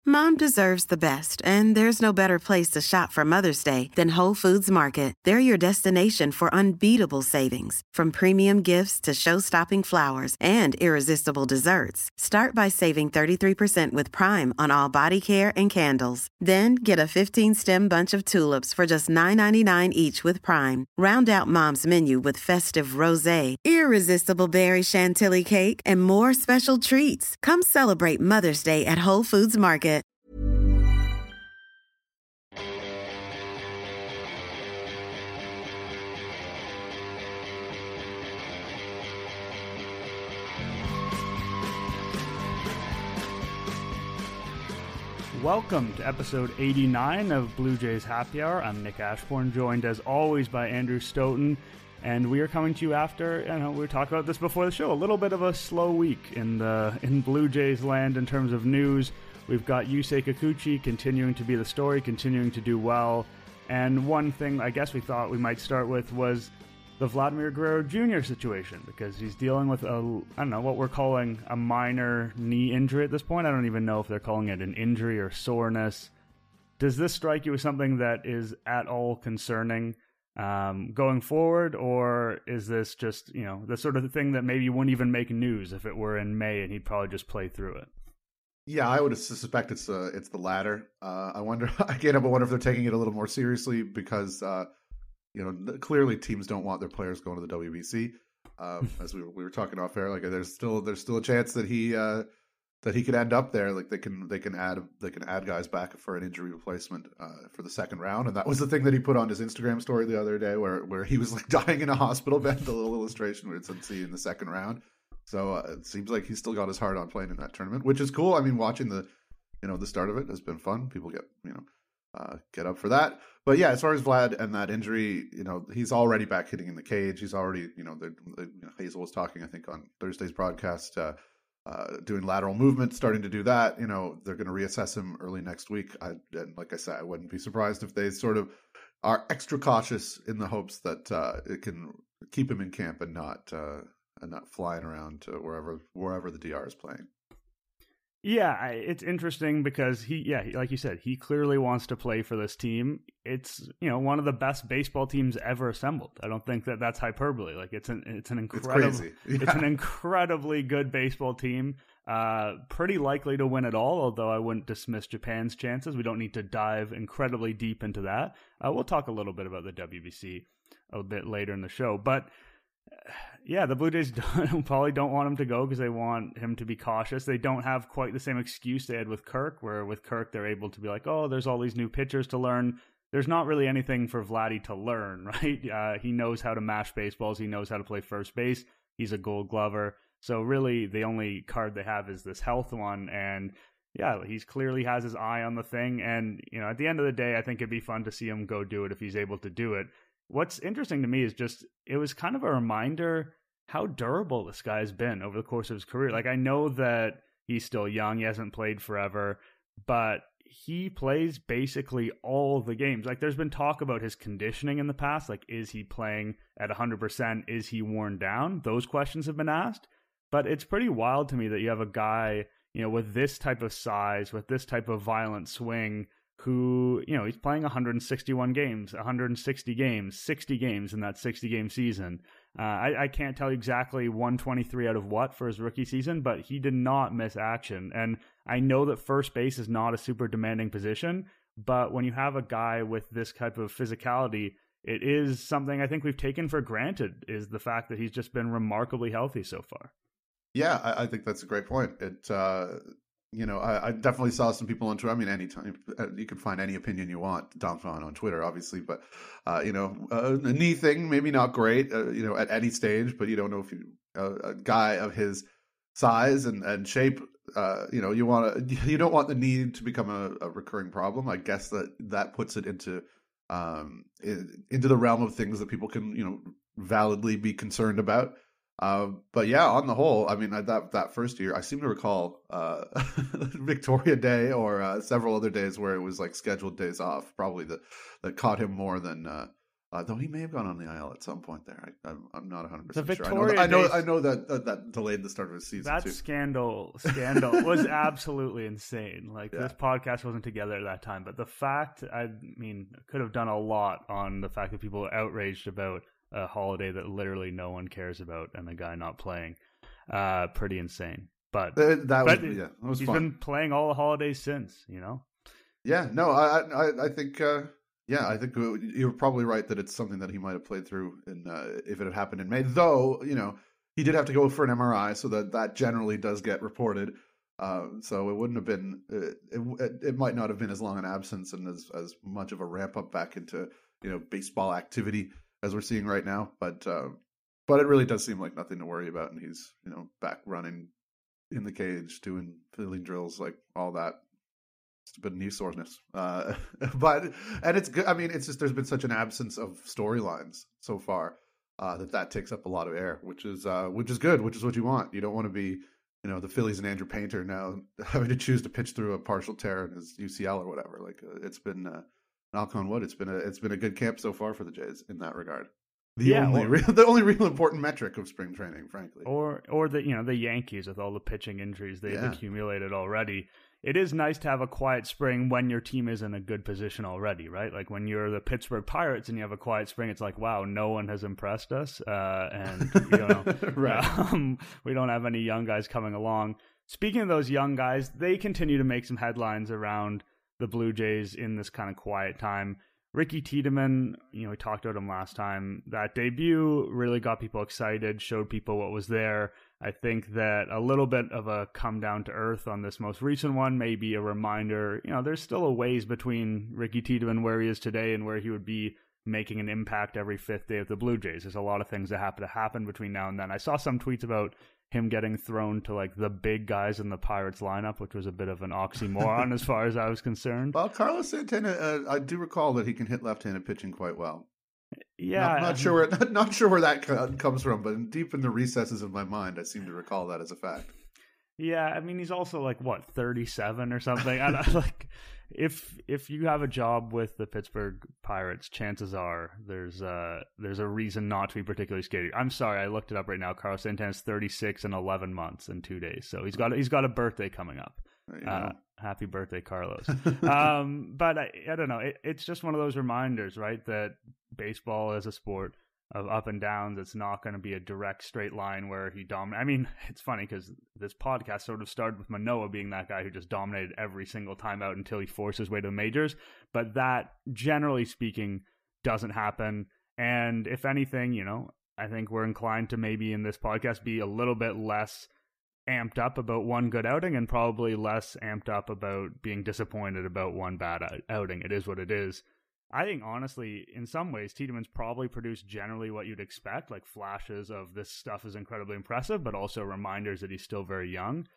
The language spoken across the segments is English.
Mom deserves the best, and there's no better place to shop for Mother's Day than Whole Foods Market. They're your destination for unbeatable savings, from premium gifts to show-stopping flowers and irresistible desserts. Start by saving 33% with Prime on all body care and candles. Then get a 15-stem bunch of tulips for just $9.99 each with Prime. Round out Mom's menu with festive rosé, irresistible berry chantilly cake, and more special treats. Come celebrate Mother's Day at Whole Foods Market. Welcome to episode 89 of Blue Jays Happy Hour. I'm Nick Ashbourne, joined as always by Andrew Stoughton, and we are coming to you after, we talked about this before the show, a little bit of a slow week in Blue Jays land in terms of news. We've got Yusei Kikuchi continuing to be the story, continuing to do well, and one thing I guess we thought we might start with was the Vladimir Guerrero Jr. situation, because he's dealing with what we're calling a minor knee injury at this point. I don't even know if they're calling it an injury or soreness. Does this strike you as something that is at all concerning going forward, or is this just, the sort of thing that maybe wouldn't even make news if it were in May and he'd probably just play through it? Yeah, I would suspect it's the latter. I wonder if they're taking it a little more seriously because clearly teams don't want their players going to the WBC. As we were talking off air, like there's still a chance that he could end up there. Like they can add guys back for an injury replacement for the second round, and that was the thing that he put on his Instagram story the other day, where he was like dying in a hospital bed. The little illustration where it said "see you in the second round." So it seems like he's still got his heart on playing in that tournament, which is cool. I mean, watching the start of it has been fun. People get up for that. But yeah, as far as Vlad and that injury, he's already back hitting in the cage. He's already, Hazel was talking, I think, on Thursday's broadcast, doing lateral movement, starting to do that. They're going to reassess him early next week. And like I said, I wouldn't be surprised if they sort of are extra cautious in the hopes that it can keep him in camp and not flying around to wherever the DR is playing. Yeah, it's interesting because he, like you said, he clearly wants to play for this team. It's, one of the best baseball teams ever assembled. I don't think that that's hyperbole. Like it's an incredible, it's an incredibly good baseball team. Pretty likely to win it all, although I wouldn't dismiss Japan's chances. We don't need to dive incredibly deep into that. We'll talk a little bit about the WBC a bit later in the show, but yeah, the Blue Jays probably don't want him to go because they want him to be cautious. They don't have quite the same excuse they had with Kirk, where with Kirk they're able to be like, oh, there's all these new pitchers to learn. There's not really anything for Vladdy to learn, right? He knows how to mash baseballs. He knows how to play first base. He's a Gold Glover. So really the only card they have is this health one. And yeah, he clearly has his eye on the thing. And, at the end of the day, I think it'd be fun to see him go do it if he's able to do it. What's interesting to me is just, it was kind of a reminder how durable this guy has been over the course of his career. Like, I know that he's still young, he hasn't played forever, but he plays basically all the games. Like, there's been talk about his conditioning in the past. Like, is he playing at 100%? Is he worn down? Those questions have been asked. But it's pretty wild to me that you have a guy, with this type of size, with this type of violent swing, who, he's playing 161 games, 160 games, 60 games in that 60-game season. I can't tell you exactly 123 out of what for his rookie season, but he did not miss action. And I know that first base is not a super demanding position, but when you have a guy with this type of physicality, it is something I think we've taken for granted, is the fact that he's just been remarkably healthy so far. Yeah, I think that's a great point. I definitely saw some people on Twitter. I mean, anytime you can find any opinion you want, dump on Twitter, obviously. But a knee thing, maybe not great. At any stage, but you don't know if a guy of his size and shape, you don't want the knee to become a recurring problem. I guess that puts it into the realm of things that people can validly be concerned about. But yeah, on the whole, I mean, that first year, I seem to recall Victoria Day or several other days where it was like scheduled days off, probably that caught him more than Though he may have gone on the IL at some point there. I'm not 100% The sure. Victoria I know that delayed the start of his season. That too. scandal was absolutely insane. Like this podcast wasn't together at that time, but the fact, I mean, could have done a lot on the fact that people are outraged about a holiday that literally no one cares about and a guy not playing. Pretty insane. But was he's fun. been playing all the holidays since, you know? Yeah, no, I think, I think you're probably right that it's something that he might have played through if it had happened in May. Though, he did have to go for an MRI, so that generally does get reported. So it wouldn't have been, it might not have been as long an absence and as much of a ramp up back into, baseball activity as we're seeing right now. But it really does seem like nothing to worry about. And he's, back running in the cage, doing fielding drills, like all that. It's a bit of knee soreness. And it's good. I mean, it's just, there's been such an absence of storylines so far that takes up a lot of air, which is good, which is what you want. You don't want to be, the Phillies and Andrew Painter now having to choose to pitch through a partial tear in his UCL or whatever. Like it's been, knock on wood, it's been a good camp so far for the Jays in that regard. The only real important metric of spring training, frankly. Or the Yankees with all the pitching injuries they've accumulated already. It is nice to have a quiet spring when your team is in a good position already, right? Like when you're the Pittsburgh Pirates and you have a quiet spring, it's like, wow, no one has impressed us, and right. We don't have any young guys coming along. Speaking of those young guys, they continue to make some headlines around the Blue Jays in this kind of quiet time. Ricky Tiedemann, we talked about him last time. That debut really got people excited, showed people what was there. I think that a little bit of a come down to earth on this most recent one may be a reminder, there's still a ways between Ricky Tiedemann where he is today and where he would be making an impact every fifth day of the Blue Jays. There's a lot of things that have to happen between now and then. I saw some tweets about him getting thrown to like the big guys in the Pirates lineup, which was a bit of an oxymoron as far as I was concerned. Well, Carlos Santana, I do recall that he can hit left-handed pitching quite well. Yeah, not sure where that comes from, but deep in the recesses of my mind, I seem to recall that as a fact. Yeah, I mean, he's also like 37 or something. And like, if you have a job with the Pittsburgh Pirates, chances are there's a reason not to be particularly scared. I'm sorry, I looked it up right now. Carlos Santana's 36 and 11 months and 2 days, so he's got a birthday coming up. Happy birthday, Carlos. But I don't know. It's just one of those reminders, right? That baseball is a sport of up and downs. It's not going to be a direct straight line where he dominates. I mean, it's funny because this podcast sort of started with Manoah being that guy who just dominated every single time out until he forced his way to the majors. But that, generally speaking, doesn't happen. And if anything, I think we're inclined to maybe in this podcast be a little bit less amped up about one good outing and probably less amped up about being disappointed about one bad outing. It is what it is. I think, honestly, in some ways, Tiedemann's probably produced generally what you'd expect, like flashes of this stuff is incredibly impressive, but also reminders that he's still very young.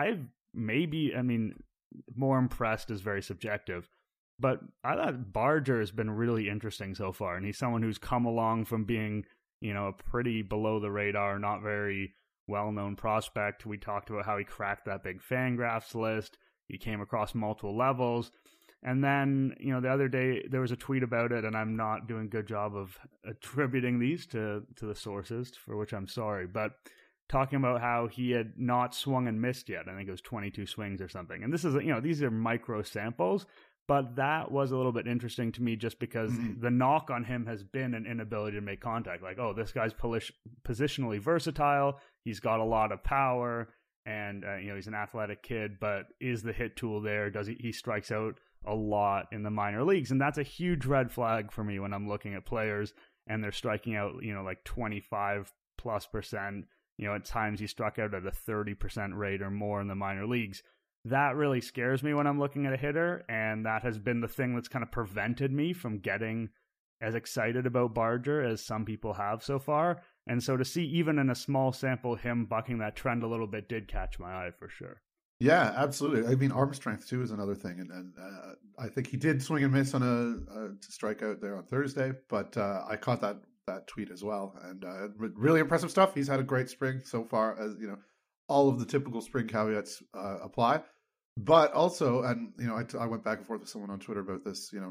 More impressed is very subjective, but I thought Barger has been really interesting so far, and he's someone who's come along from being, a pretty below the radar, not very well-known prospect. We talked about how he cracked that big Fangraphs list. He came across multiple levels. And then, the other day there was a tweet about it, and I'm not doing a good job of attributing these to the sources, for which I'm sorry, but talking about how he had not swung and missed yet. I think it was 22 swings or something. And this is, these are micro samples, but that was a little bit interesting to me just because the knock on him has been an inability to make contact. Like, oh, this guy's positionally versatile. He's got a lot of power, and, he's an athletic kid, but is the hit tool there? He strikes out a lot in the minor leagues, and that's a huge red flag for me when I'm looking at players and they're striking out, like 25+%. At times he struck out at a 30% rate or more in the minor leagues. That really scares me when I'm looking at a hitter, and that has been the thing that's kind of prevented me from getting as excited about Barger as some people have so far. And so to see even in a small sample him bucking that trend a little bit did catch my eye for sure. Yeah, absolutely. I mean, arm strength too is another thing, and I think he did swing and miss on a strikeout there on Thursday. But I caught that tweet as well, and really impressive stuff. He's had a great spring so far, as all of the typical spring caveats apply. But also, and I went back and forth with someone on Twitter about this.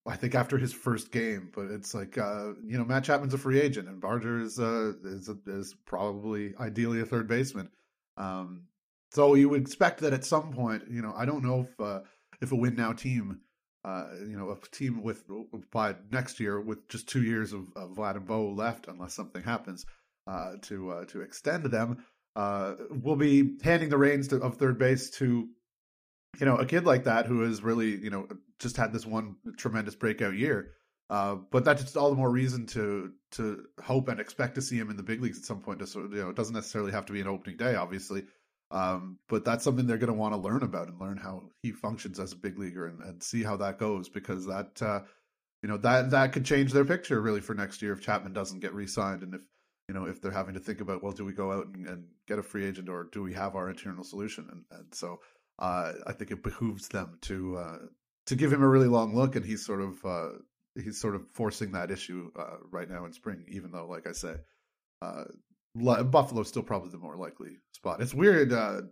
I think after his first game, but it's like Matt Chapman's a free agent, and Barger is probably ideally a third baseman. So you would expect that at some point, I don't know if a win now team, a team with by next year with just 2 years of Vlad and Bo left, unless something happens to extend them, will be handing the reins of third base to a kid like that who has really just had this one tremendous breakout year. But that's just all the more reason to hope and expect to see him in the big leagues at some point. It doesn't necessarily have to be an opening day, obviously. But that's something they're going to want to learn about and learn how he functions as a big leaguer and see how that goes, because that that could change their picture really for next year if Chapman doesn't get re-signed, and if they're having to think about, well, do we go out and get a free agent, or do we have our internal solution? And so I think it behooves them to give him a really long look, and he's sort of forcing that issue right now in spring, even though, like I say, Buffalo's still probably the more likely spot. It's weird,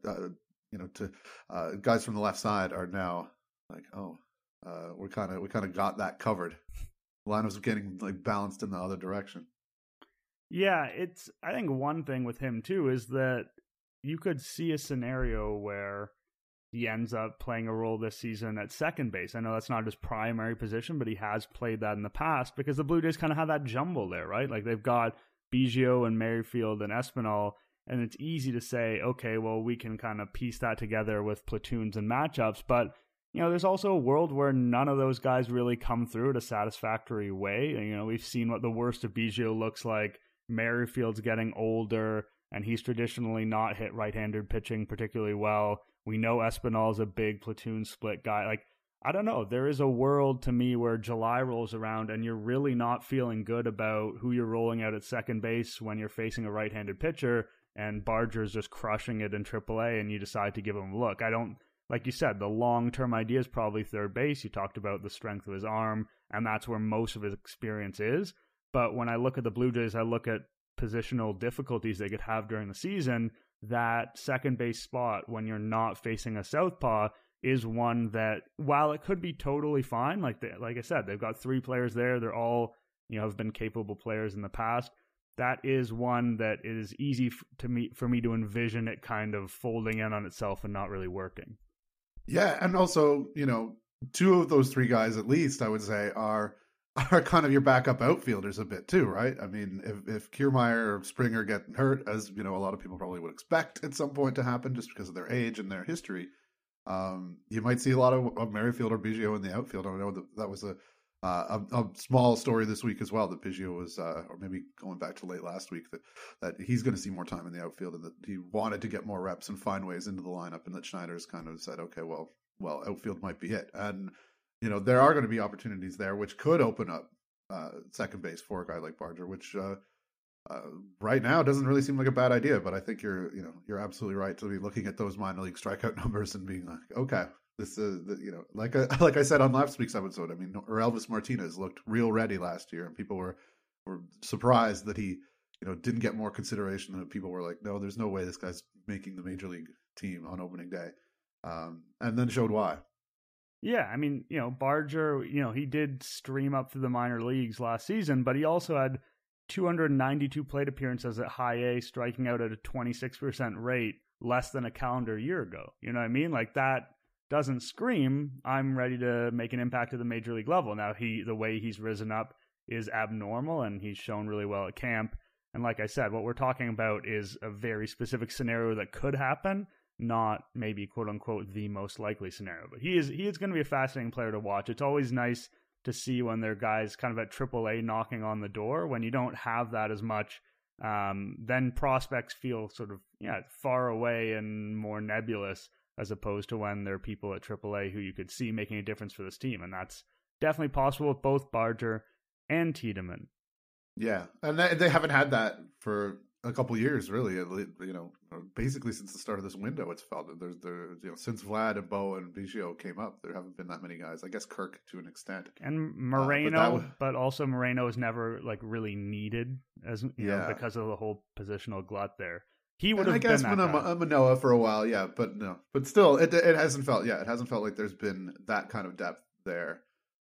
guys from the left side are now like, we kind of got that covered. The line was getting like balanced in the other direction. Yeah, I think one thing with him too is that you could see a scenario where he ends up playing a role this season at second base. I know that's not his primary position, but he has played that in the past because the Blue Jays kind of have that jumble there, right? Like they've got Biggio and Merrifield and Espinal, and it's easy to say, okay, well, we can kind of piece that together with platoons and matchups, but there's also a world where none of those guys really come through in a satisfactory way. And, we've seen what the worst of Biggio looks like. Merrifield's getting older, and he's traditionally not hit right-handed pitching particularly well. We know Espinal's a big platoon split guy. Like, I don't know. There is a world to me where July rolls around and you're really not feeling good about who you're rolling out at second base when you're facing a right-handed pitcher, and Barger's just crushing it in AAA, and you decide to give him a look. Like you said, the long-term idea is probably third base. You talked about the strength of his arm, and that's where most of his experience is. But when I look at the Blue Jays, I look at positional difficulties they could have during the season. That second base spot, when you're not facing a southpaw, is one that, while it could be totally fine, like I said, they've got 3 players there. They're all, have been capable players in the past. That is one that is easy for me to envision it kind of folding in on itself and not really working. Yeah, and also, 2 of those 3 guys at least, I would say, are kind of your backup outfielders a bit too, right? I mean, if Kiermaier or Springer get hurt, as a lot of people probably would expect at some point to happen just because of their age and their history, you might see a lot of Merrifield or Biggio in the outfield. I know that was a small story this week as well, that Biggio was, or maybe going back to late last week, that he's going to see more time in the outfield, and that he wanted to get more reps and find ways into the lineup, and that Schneider's kind of said, okay, well, outfield might be it. And there are going to be opportunities there which could open up second base for a guy like Barger, which right now doesn't really seem like a bad idea. But I think you're absolutely right to be looking at those minor league strikeout numbers and being like, okay, this is like I said on last week's episode. I mean, Elvis Martinez looked real ready last year, and people were surprised that he didn't get more consideration. And people were like, no, there's no way this guy's making the major league team on opening day, and then showed why. Yeah, I mean, Barger, he did stream up through the minor leagues last season, but he also had 292 plate appearances at high A, striking out at a 26% rate less than a calendar year ago. You know what I mean? Like, that doesn't scream, I'm ready to make an impact at the major league level. Now, the way he's risen up is abnormal, and he's shown really well at camp. And like I said, what we're talking about is a very specific scenario that could happen, not maybe quote unquote the most likely scenario. But he is going to be a fascinating player to watch. It's always nice to see when there are guys kind of at AAA knocking on the door. When you don't have that as much, then prospects feel sort of far away and more nebulous, as opposed to when there are people at AAA who you could see making a difference for this team. And that's definitely possible with both Barger and Tiedemann. Yeah, and they haven't had that for a couple of years, really. Basically since the start of this window, it's felt that there's since Vlad and Bo and Biggio came up, there haven't been that many guys. I guess Kirk to an extent, and Moreno, but also Moreno is never like really needed as because of the whole positional glut there. He would have. I guess Manoah for a while, but still, it hasn't felt. Yeah, it hasn't felt like there's been that kind of depth there.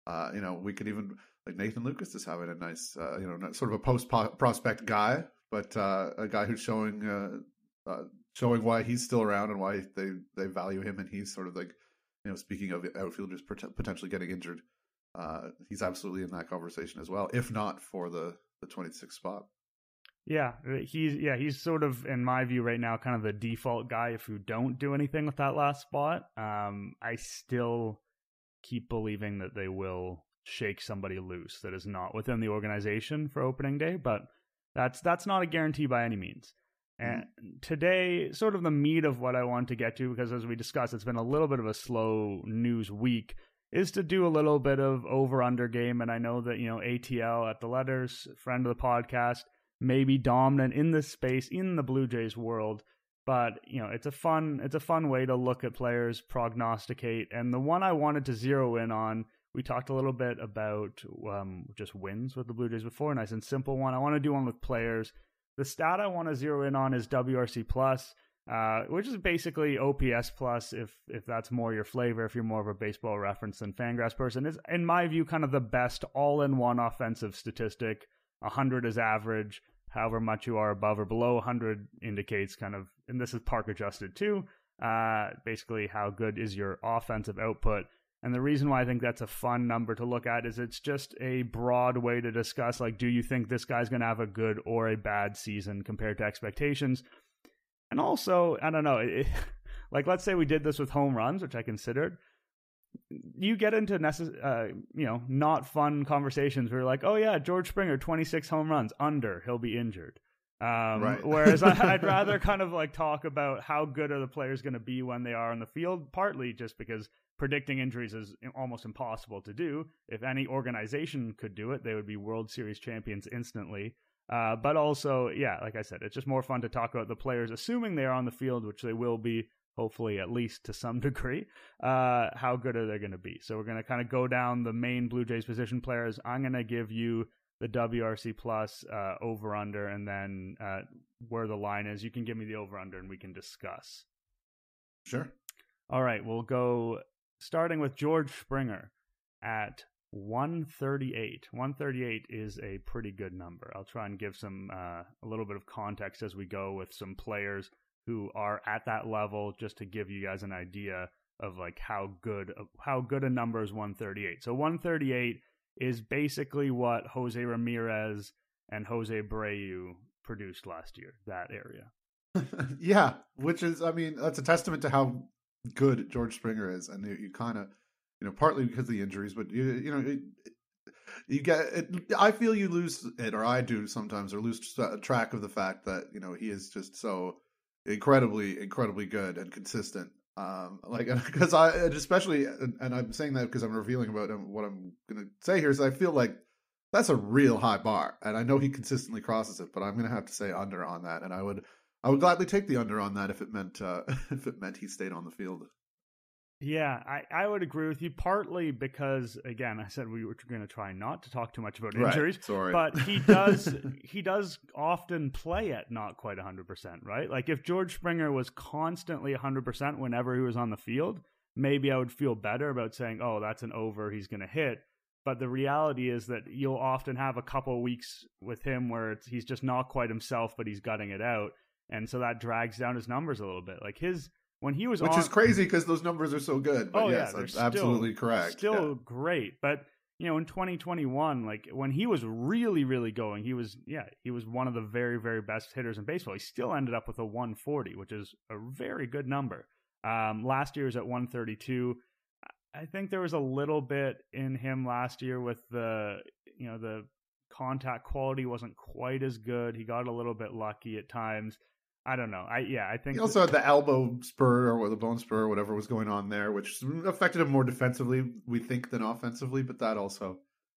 We could even, like, Nathan Lucas is having a nice, sort of a post prospect guy, but a guy who's showing why he's still around and why they value him, and he's sort of like, speaking of outfielders potentially getting injured, he's absolutely in that conversation as well, if not for the 26th spot. Yeah, he's sort of, in my view right now, kind of the default guy if you don't do anything with that last spot. I still keep believing that they will shake somebody loose that is not within the organization for opening day, but that's not a guarantee by any means. And today, sort of the meat of what I want to get to, because as we discussed, it's been a little bit of a slow news week, is to do a little bit of over-under game. And I know that, ATL at the Letters, friend of the podcast, may be dominant in this space in the Blue Jays world. But, it's a fun way to look at players, prognosticate. And the one I wanted to zero in on, we talked a little bit about just wins with the Blue Jays before, nice and simple one. I want to do one with players. The stat I want to zero in on is WRC plus, which is basically OPS plus, if that's more your flavor, if you're more of a baseball reference than Fangraphs person. Is, in my view, kind of the best all-in-one offensive statistic. 100 is average. However much you are above or below 100 indicates kind of, and this is park adjusted too, basically how good is your offensive output. And the reason why I think that's a fun number to look at is it's just a broad way to discuss, like, do you think this guy's going to have a good or a bad season compared to expectations? And also, I don't know, like, let's say we did this with home runs, which I considered. You get into not fun conversations where you're like, oh yeah, George Springer, 26 home runs, under, he'll be injured. Right. Whereas I'd rather kind of like talk about how good are the players going to be when they are on the field, partly just because predicting injuries is almost impossible to do. If any organization could do it, they would be World Series champions instantly. But also, yeah, like I said, it's just more fun to talk about the players, assuming they are on the field, which they will be, hopefully at least to some degree. How good are they going to be? So we're going to kind of go down the main Blue Jays position players. I'm going to give you the WRC plus over under, and then where the line is. You can give me the over under and we can discuss. Sure. All right, we'll go starting with George Springer at 138. 138 is a pretty good number. I'll try and give some a little bit of context as we go with some players who are at that level, just to give you guys an idea of like how good a number is 138. So 138 is basically what Jose Ramirez and Jose Abreu produced last year, that area. Yeah, which is, I mean, that's a testament to how good George Springer is. And you kind of, partly because of the injuries, but you get it. I feel you lose it, or I do sometimes, or lose track of the fact that, he is just so incredibly, incredibly good and consistent. Because especially, and I'm saying that because I'm revealing about what I'm going to say here, is I feel like that's a real high bar, and I know he consistently crosses it, but I'm going to have to say under on that, and I would gladly take the under on that if it meant he stayed on the field. Yeah, I would agree with you, partly because, again, I said we were going to try not to talk too much about injuries. Right, sorry. But he does often play at not quite 100%, right? Like if George Springer was constantly 100% whenever he was on the field, maybe I would feel better about saying, oh, that's an over he's going to hit. But the reality is that you'll often have a couple of weeks with him where he's just not quite himself, but he's gutting it out. And so that drags down his numbers a little bit. Like when he was Which is crazy because those numbers are so good. But yes, they're that's absolutely correct. Still great. But, in 2021, like when he was really, really going, he was one of the very, very best hitters in baseball. He still ended up with a 140, which is a very good number. Last year was at 132. I think there was a little bit in him last year with the contact quality wasn't quite as good. He got a little bit lucky at times. I don't know. I think he also had the elbow spur or the bone spur or whatever was going on there, which affected him more defensively, we think, than offensively. But that also,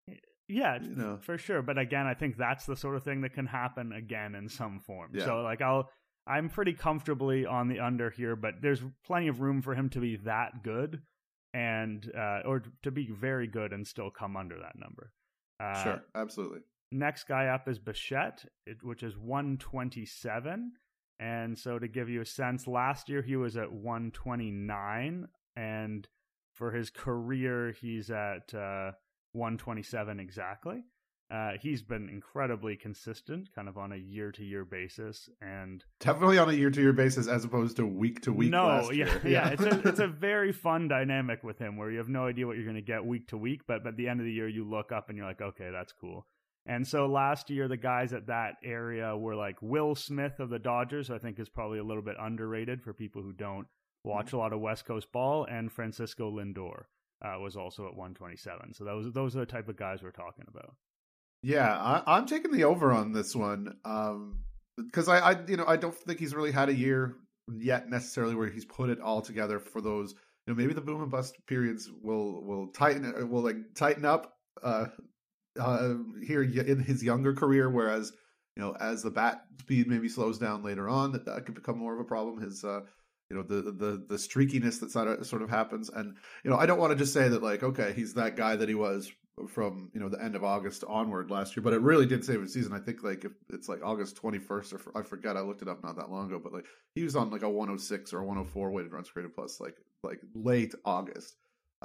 for sure. But again, I think that's the sort of thing that can happen again in some form. Yeah. So like I'm pretty comfortably on the under here, but there's plenty of room for him to be that good and or to be very good and still come under that number. Sure, absolutely. Next guy up is Bichette, which is 127. And so to give you a sense, last year he was at 129, and for his career he's at 127 exactly. He's been incredibly consistent, kind of on a year-to-year basis, and definitely on a year-to-year basis as opposed to week-to-week. Last year. Yeah. It's a very fun dynamic with him where you have no idea what you're going to get week to week, but at the end of the year you look up and you're like, okay, that's cool. And so last year the guys at that area were like Will Smith of the Dodgers, who I think is probably a little bit underrated for people who don't watch a lot of West Coast ball, and Francisco Lindor was also at 127. So those are the type of guys we're talking about. Yeah, I'm taking the over on this one because I don't think he's really had a year yet necessarily where he's put it all together for those. Maybe the boom and bust periods will tighten up here in his younger career, whereas as the bat speed maybe slows down later on, that could become more of a problem. His the streakiness that sort of happens, and I don't want to just say that like, okay, he's that guy that he was from the end of August onward last year, but it really did save his season. I think like if it's like August 21st or I forget, I looked it up not that long ago, but like he was on like a 106 or a 104 weighted runs created plus like late August,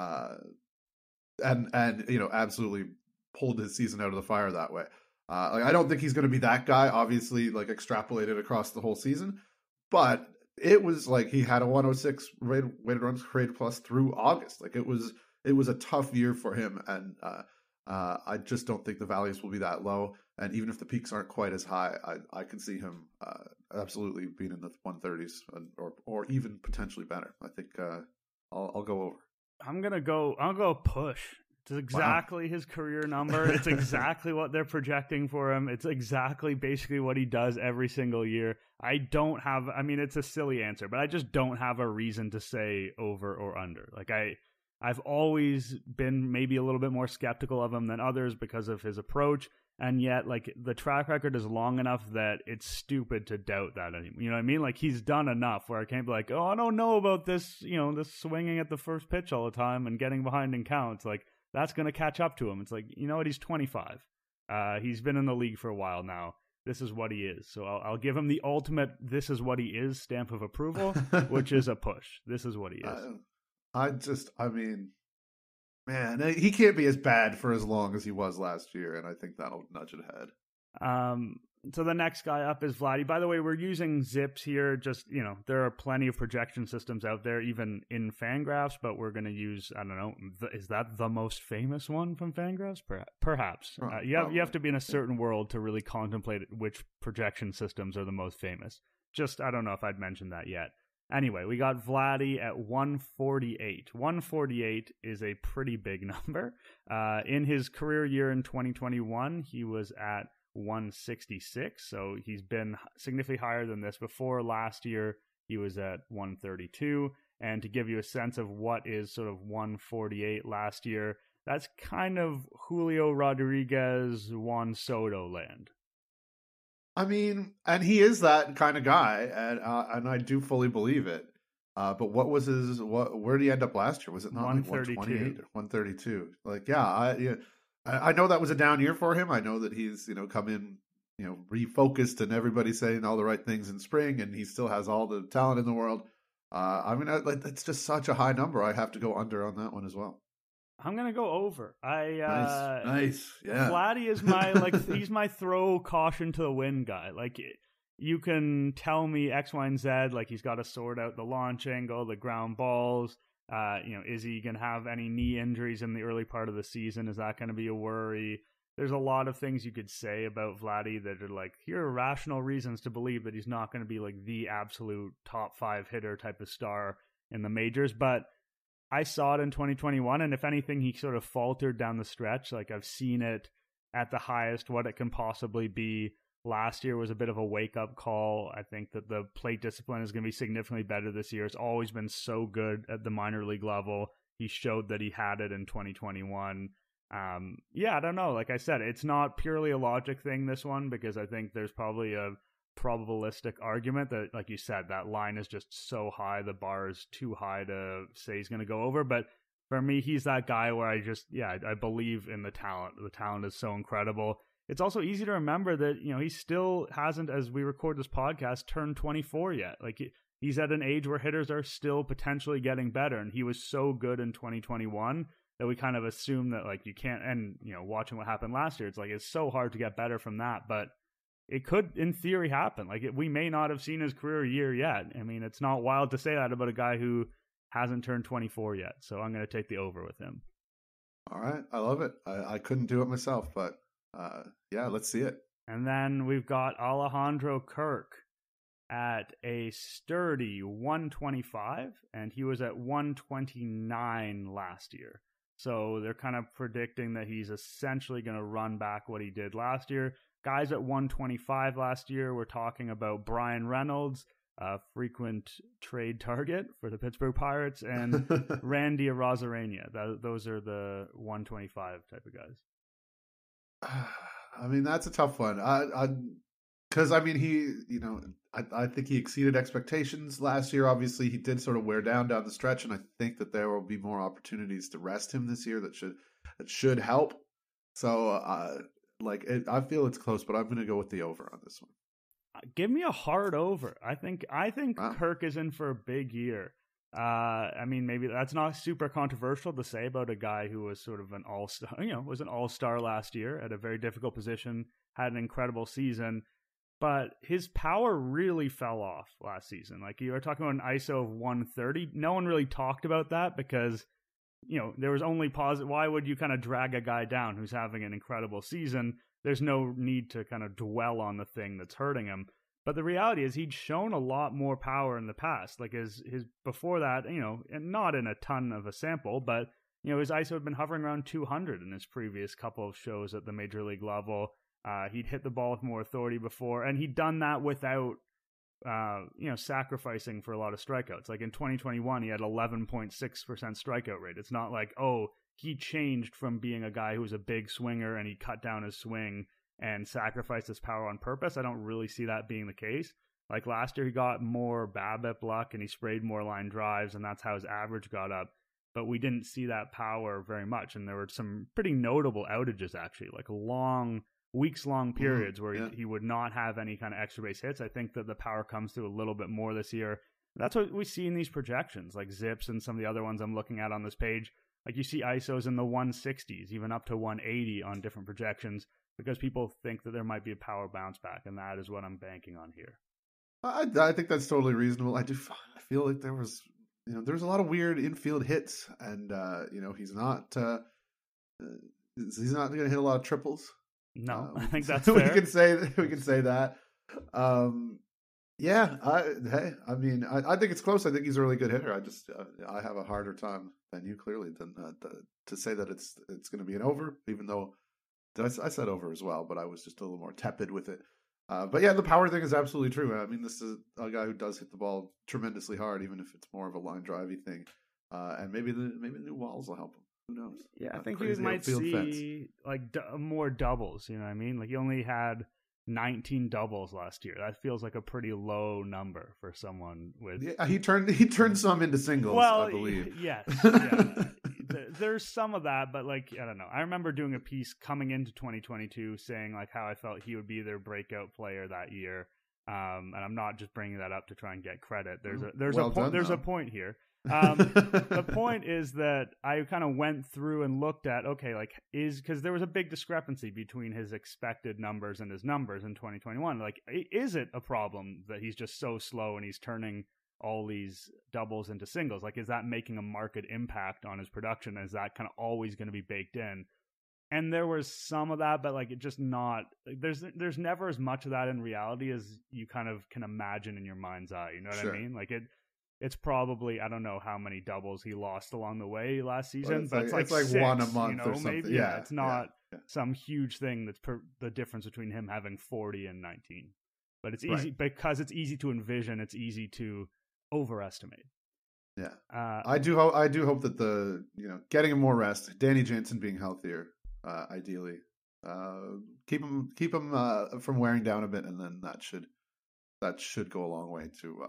and absolutely pulled his season out of the fire that way. I don't think he's going to be that guy, obviously, like extrapolated across the whole season, but it was like he had a 106 weighted runs created plus through August. Like it was a tough year for him, and I just don't think the values will be that low. And even if the peaks aren't quite as high, I can see him absolutely being in the 130s or even potentially better. I think I'll go over. I'll go push. It's exactly his career number. It's exactly what they're projecting for him. It's exactly basically what he does every single year. It's a silly answer, but I just don't have a reason to say over or under. Like I've always been maybe a little bit more skeptical of him than others because of his approach, and yet like the track record is long enough that it's stupid to doubt that anymore. You know what I mean? Like he's done enough where I can't be like, oh, I don't know about this, this swinging at the first pitch all the time and getting behind in counts. Like that's going to catch up to him. It's like, you know what? He's 25. He's been in the league for a while now. This is what he is. So I'll give him the ultimate "this is what he is" stamp of approval, which is a push. This is what he is. Man, he can't be as bad for as long as he was last year, and I think that'll nudge it ahead. So the next guy up is Vladdy. By the way, we're using Zips here. Just, there are plenty of projection systems out there, even in Fangraphs, but we're going to use, I don't know, is that the most famous one from Fangraphs? Perhaps. You have to be in a certain world to really contemplate which projection systems are the most famous. Just, I don't know if I'd mentioned that yet. Anyway, we got Vladdy at 148. 148 is a pretty big number. In his career year in 2021, he was at 166, so he's been significantly higher than this. Before last year, he was at 132. And to give you a sense of what is sort of 148 last year, that's kind of Julio Rodriguez, Juan Soto land. I mean, and he is that kind of guy, and I do fully believe it. But what was where did he end up last year? Was it not like 128 or 132? Like, I know that was a down year for him. I know that he's, come in, refocused, and everybody's saying all the right things in spring, and he still has all the talent in the world. It's just such a high number. I have to go under on that one as well. I'm going to go over. Nice. Yeah. Vladdy is my, he's my throw caution to the wind guy. Like, you can tell me X, Y, and Z, like he's got to sort out the launch angle, the ground balls. Is he going to have any knee injuries in the early part of the season? Is that going to be a worry? There's a lot of things you could say about Vladdy that are like, here are rational reasons to believe that he's not going to be like the absolute top 5 hitter type of star in the majors. But I saw it in 2021, and if anything, he sort of faltered down the stretch. Like, I've seen it at the highest, what it can possibly be. Last year was a bit of a wake-up call. I think that the plate discipline is going to be significantly better this year. It's always been so good at the minor league level. He showed that he had it in 2021. I don't know. Like I said, it's not purely a logic thing, this one, because I think there's probably a probabilistic argument that, like you said, that line is just so high, the bar is too high to say he's going to go over. But for me, he's that guy where I believe in the talent. The talent is so incredible. It's also easy to remember that, he still hasn't, as we record this podcast, turned 24 yet. Like, he's at an age where hitters are still potentially getting better, and he was so good in 2021 that we kind of assume that like you can't. And watching what happened last year, it's like it's so hard to get better from that, but it could, in theory, happen. Like we may not have seen his career year yet. I mean, it's not wild to say that about a guy who hasn't turned 24 yet. So I'm going to take the over with him. All right, I love it. I couldn't do it myself, but yeah, let's see it. And then we've got Alejandro Kirk at a sturdy 125, and he was at 129 last year. So they're kind of predicting that he's essentially going to run back what he did last year. Guys at 125 last year, we're talking about Brian Reynolds, a frequent trade target for the Pittsburgh Pirates, and Randy Arozarena. Those are the 125 type of guys. I mean, that's a tough one. Because I mean, he, I think he exceeded expectations last year. Obviously, he did sort of wear down the stretch, and I think that there will be more opportunities to rest him this year that should help. So, I feel it's close, but I'm going to go with the over on this one. Give me a hard over. I think wow. Kirk is in for a big year. I mean, maybe that's not super controversial to say about a guy who was sort of an all-star, was an all-star last year at a very difficult position, had an incredible season, but his power really fell off last season. Like you were talking about an ISO of 130. No one really talked about that because, there was only positive. Why would you kind of drag a guy down who's having an incredible season? There's no need to kind of dwell on the thing that's hurting him. But the reality is he'd shown a lot more power in the past. Like his before that, and not in a ton of a sample, but his ISO had been hovering around 200 in his previous couple of shows at the major league level. He'd hit the ball with more authority before, and he'd done that without sacrificing for a lot of strikeouts. Like in 2021, he had 11.6% strikeout rate. It's not like, he changed from being a guy who was a big swinger and he cut down his swing and sacrificed his power on purpose. I don't really see that being the case. Like last year, he got more BABIP luck and he sprayed more line drives, and that's how his average got up. But we didn't see that power very much, and there were some pretty notable outages, actually, like weeks-long periods where he would not have any kind of extra base hits. I think that the power comes through a little bit more this year. That's what we see in these projections, like Zips and some of the other ones I'm looking at on this page. Like you see ISOs in the 160s, even up to 180 on different projections, because people think that there might be a power bounce back, and that is what I'm banking on here. I think that's totally reasonable. I feel like there was a lot of weird infield hits, and he's not going to hit a lot of triples. No, I think that's fair. we can say that. Yeah, I mean, I think it's close. I think he's a really good hitter. I have a harder time than you clearly than to say that it's going to be an over, even though I said over as well, but I was just a little more tepid with it. But yeah, the power thing is absolutely true. I mean, this is a guy who does hit the ball tremendously hard, even if it's more of a line drivey thing. And maybe the new walls will help him. Who knows? Yeah, I think we might see like more doubles. You know what I mean? Like he only had 19 doubles last year. That feels like a pretty low number for someone with. Yeah, he turned some into singles. Well, I believe. Yes. Yeah. There's some of that, but like I don't know. I remember doing a piece coming into 2022 saying like how I felt he would be their breakout player that year. And I'm not just bringing that up to try and get credit. There's a point here. The point is that I kind of went through and looked at, because there was a big discrepancy between his expected numbers and his numbers in 2021. Like, is it a problem that he's just so slow and he's turning all these doubles into singles? Like, is that making a market impact on his production? Is that kind of always going to be baked in? And there was some of that, but like it just not. Like, there's never as much of that in reality as you kind of can imagine in your mind's eye. You know what I mean? Like it's probably, I don't know how many doubles he lost along the way last season, but it's like 6, one a month or something. Maybe. Yeah, it's not some huge thing that's the difference between him having 40 and 19. But it's easy because it's easy to envision. It's easy to overestimate. Yeah, I do hope that getting him more rest, Danny Jansen being healthier, ideally, keep him from wearing down a bit, and then that should go a long way to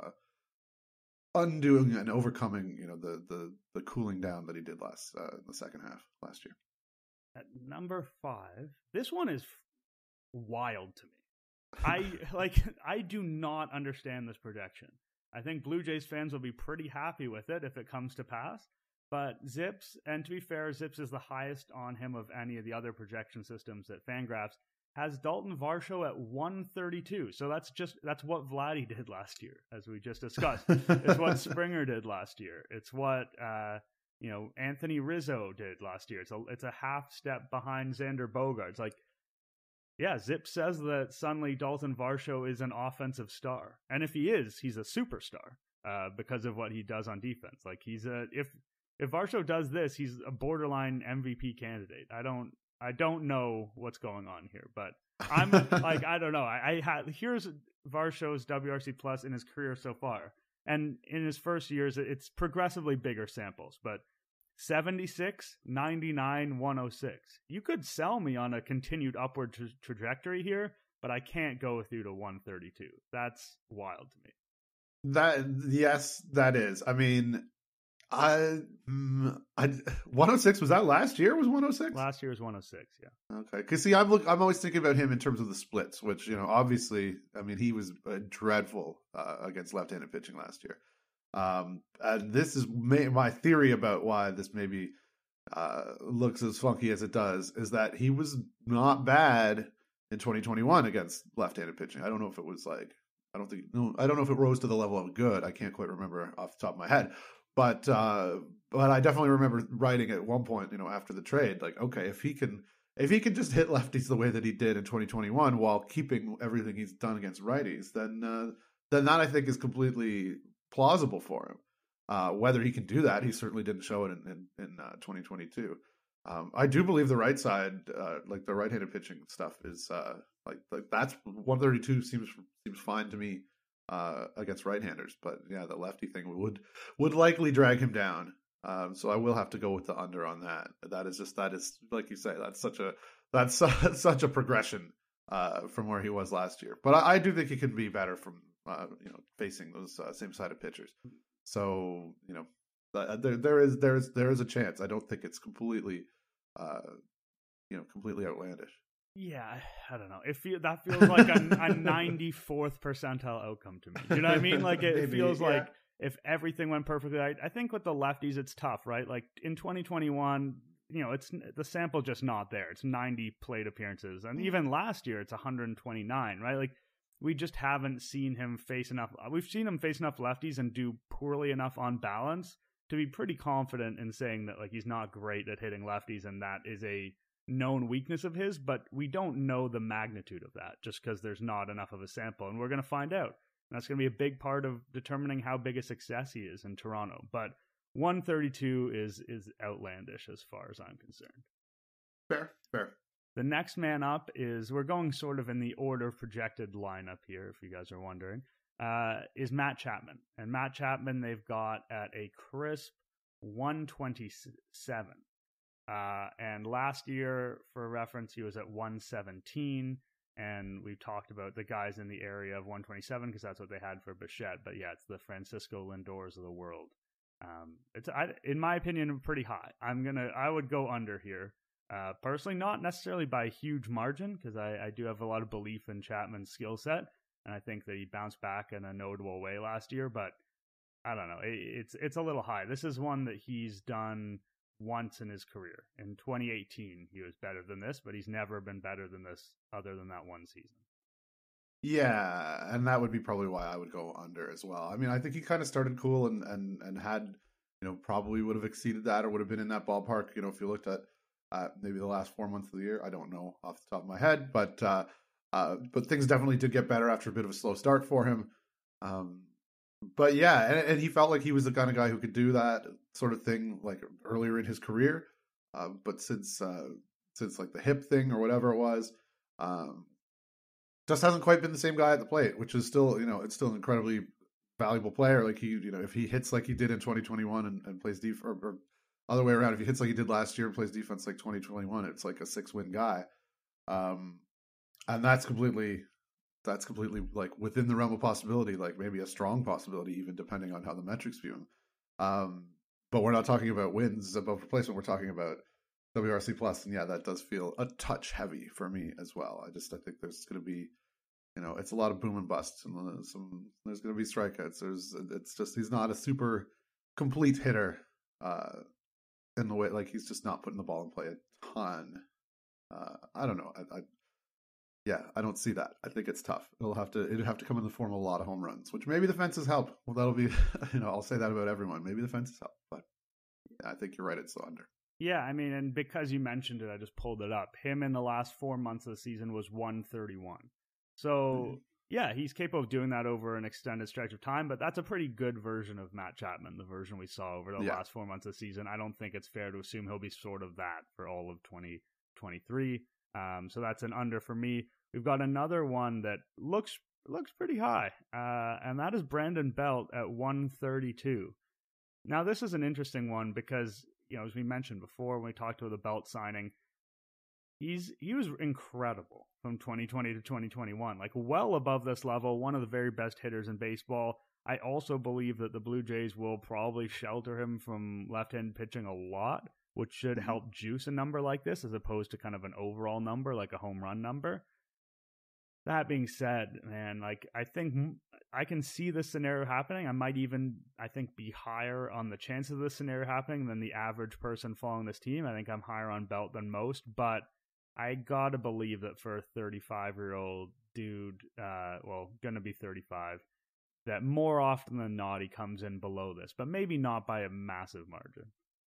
undoing and overcoming the cooling down that he did the second half last year. At number 5, this one is wild to me. I do not understand this projection. I think Blue Jays fans will be pretty happy with it if it comes to pass. But Zips, and to be fair, Zips is the highest on him of any of the other projection systems at Fangraphs, has Dalton Varsho at 132. So that's what Vladdy did last year, as we just discussed. It's what Springer did last year. It's what Anthony Rizzo did last year. It's a half step behind Xander Bogaerts. Like, yeah, Zip says that suddenly Dalton Varsho is an offensive star, and if he is, he's a superstar because of what he does on defense. Like, if Varsho does this, he's a borderline MVP candidate. I don't know what's going on here, but I'm like, I don't know. Here's Varsho's WRC plus in his career so far. And in his first years, it's progressively bigger samples, but 76, 99, 106. You could sell me on a continued upward trajectory here, but I can't go with you to 132. That's wild to me. Yes, that is. I mean, 106, was that last year? Was 106? Last year was 106, yeah. Okay, because see, I'm always thinking about him in terms of the splits, which obviously, I mean, he was dreadful against left-handed pitching last year. This is my theory about why this maybe looks as funky as it does, is that he was not bad in 2021 against left-handed pitching. I don't know if it was like, I don't know if it rose to the level of good. I can't quite remember off the top of my head. But I definitely remember writing at one point, after the trade, like, okay, if he can just hit lefties the way that he did in 2021 while keeping everything he's done against righties, then that I think is completely plausible for him. Whether he can do that, he certainly didn't show it in 2022. I do believe the right side, like the right-handed pitching stuff, is like that's 132 seems fine to me. Against right-handers, but yeah, the lefty thing would likely drag him down. So I will have to go with the under on that. That is like you say, that's such a progression from where he was last year. But I do think he can be better from facing those same sided pitchers. So there is a chance. I don't think it's completely completely outlandish. Yeah, I don't know. That feels like a 94th percentile outcome to me. You know what I mean? Like it feels like if everything went perfectly right. I think with the lefties, it's tough, right? Like in 2021, it's the sample just not there. It's 90 plate appearances, and even last year, it's 129, right? Like we just haven't seen him face enough. We've seen him face enough lefties and do poorly enough on balance to be pretty confident in saying that like he's not great at hitting lefties, and that is a known weakness of his, but we don't know the magnitude of that just because there's not enough of a sample, and we're going to find out. And that's going to be a big part of determining how big a success he is in Toronto. But 132 is outlandish as far as I'm concerned. Fair. The next man up we're going sort of in the order of projected lineup here, if you guys are wondering, is Matt Chapman. And Matt Chapman, they've got at a crisp 127. And last year, for reference, he was at 117, and we've talked about the guys in the area of 127 because that's what they had for Bichette. But yeah, it's the Francisco Lindors of the world. It's in my opinion pretty high. I would go under here. Personally, not necessarily by a huge margin because I do have a lot of belief in Chapman's skill set, and I think that he bounced back in a notable way last year. But I don't know, it's a little high. This is one that he's done once in his career. In 2018, he was better than this, but he's never been better than this other than that one season. Yeah, and that would be probably why I would go under as well. I mean, I think he kind of started cool and had, probably would have exceeded that or would have been in that ballpark, if you looked at maybe the last 4 months of the year. I don't know off the top of my head, but things definitely did get better after a bit of a slow start for him. But yeah, and he felt like he was the kind of guy who could do that sort of thing like earlier in his career. But since like the hip thing or whatever it was, just hasn't quite been the same guy at the plate, which is still, it's still an incredibly valuable player. Like he, if he hits like he did in 2021 and plays defense, or other way around, if he hits like he did last year and plays defense like 2021, it's like a 6-win guy. And that's completely like within the realm of possibility, like maybe a strong possibility, even depending on how the metrics view him. But we're not talking about wins above replacement. We're talking about WRC plus, and yeah, that does feel a touch heavy for me as well. I think there's going to be, it's a lot of boom and busts, and there's going to be strikeouts. It's just he's not a super complete hitter in the way, like he's just not putting the ball in play a ton. I don't know. I don't see that. I think it's tough. It'd have to come in the form of a lot of home runs, which maybe the fences help. Well, that'll be, I'll say that about everyone. Maybe the fences help, but yeah, I think you're right. It's the under. Yeah, I mean, and because you mentioned it, I just pulled it up. Him in the last 4 months of the season was 131. So, yeah, he's capable of doing that over an extended stretch of time, but that's a pretty good version of Matt Chapman, the version we saw over the last 4 months of the season. I don't think it's fair to assume he'll be sort of that for all of 2023. So that's an under for me. We've got another one that looks pretty high, and that is Brandon Belt at 132. Now, this is an interesting one because, as we mentioned before when we talked about the Belt signing, he was incredible from 2020 to 2021, like well above this level, one of the very best hitters in baseball. I also believe that the Blue Jays will probably shelter him from left-hand pitching a lot, which should help juice a number like this as opposed to kind of an overall number, like a home run number. That being said, man, I think I can see this scenario happening. I might even, be higher on the chance of this scenario happening than the average person following this team. I think I'm higher on Belt than most, but I gotta believe that for a 35-year-old dude, gonna be 35, that more often than not he comes in below this, but maybe not by a massive margin.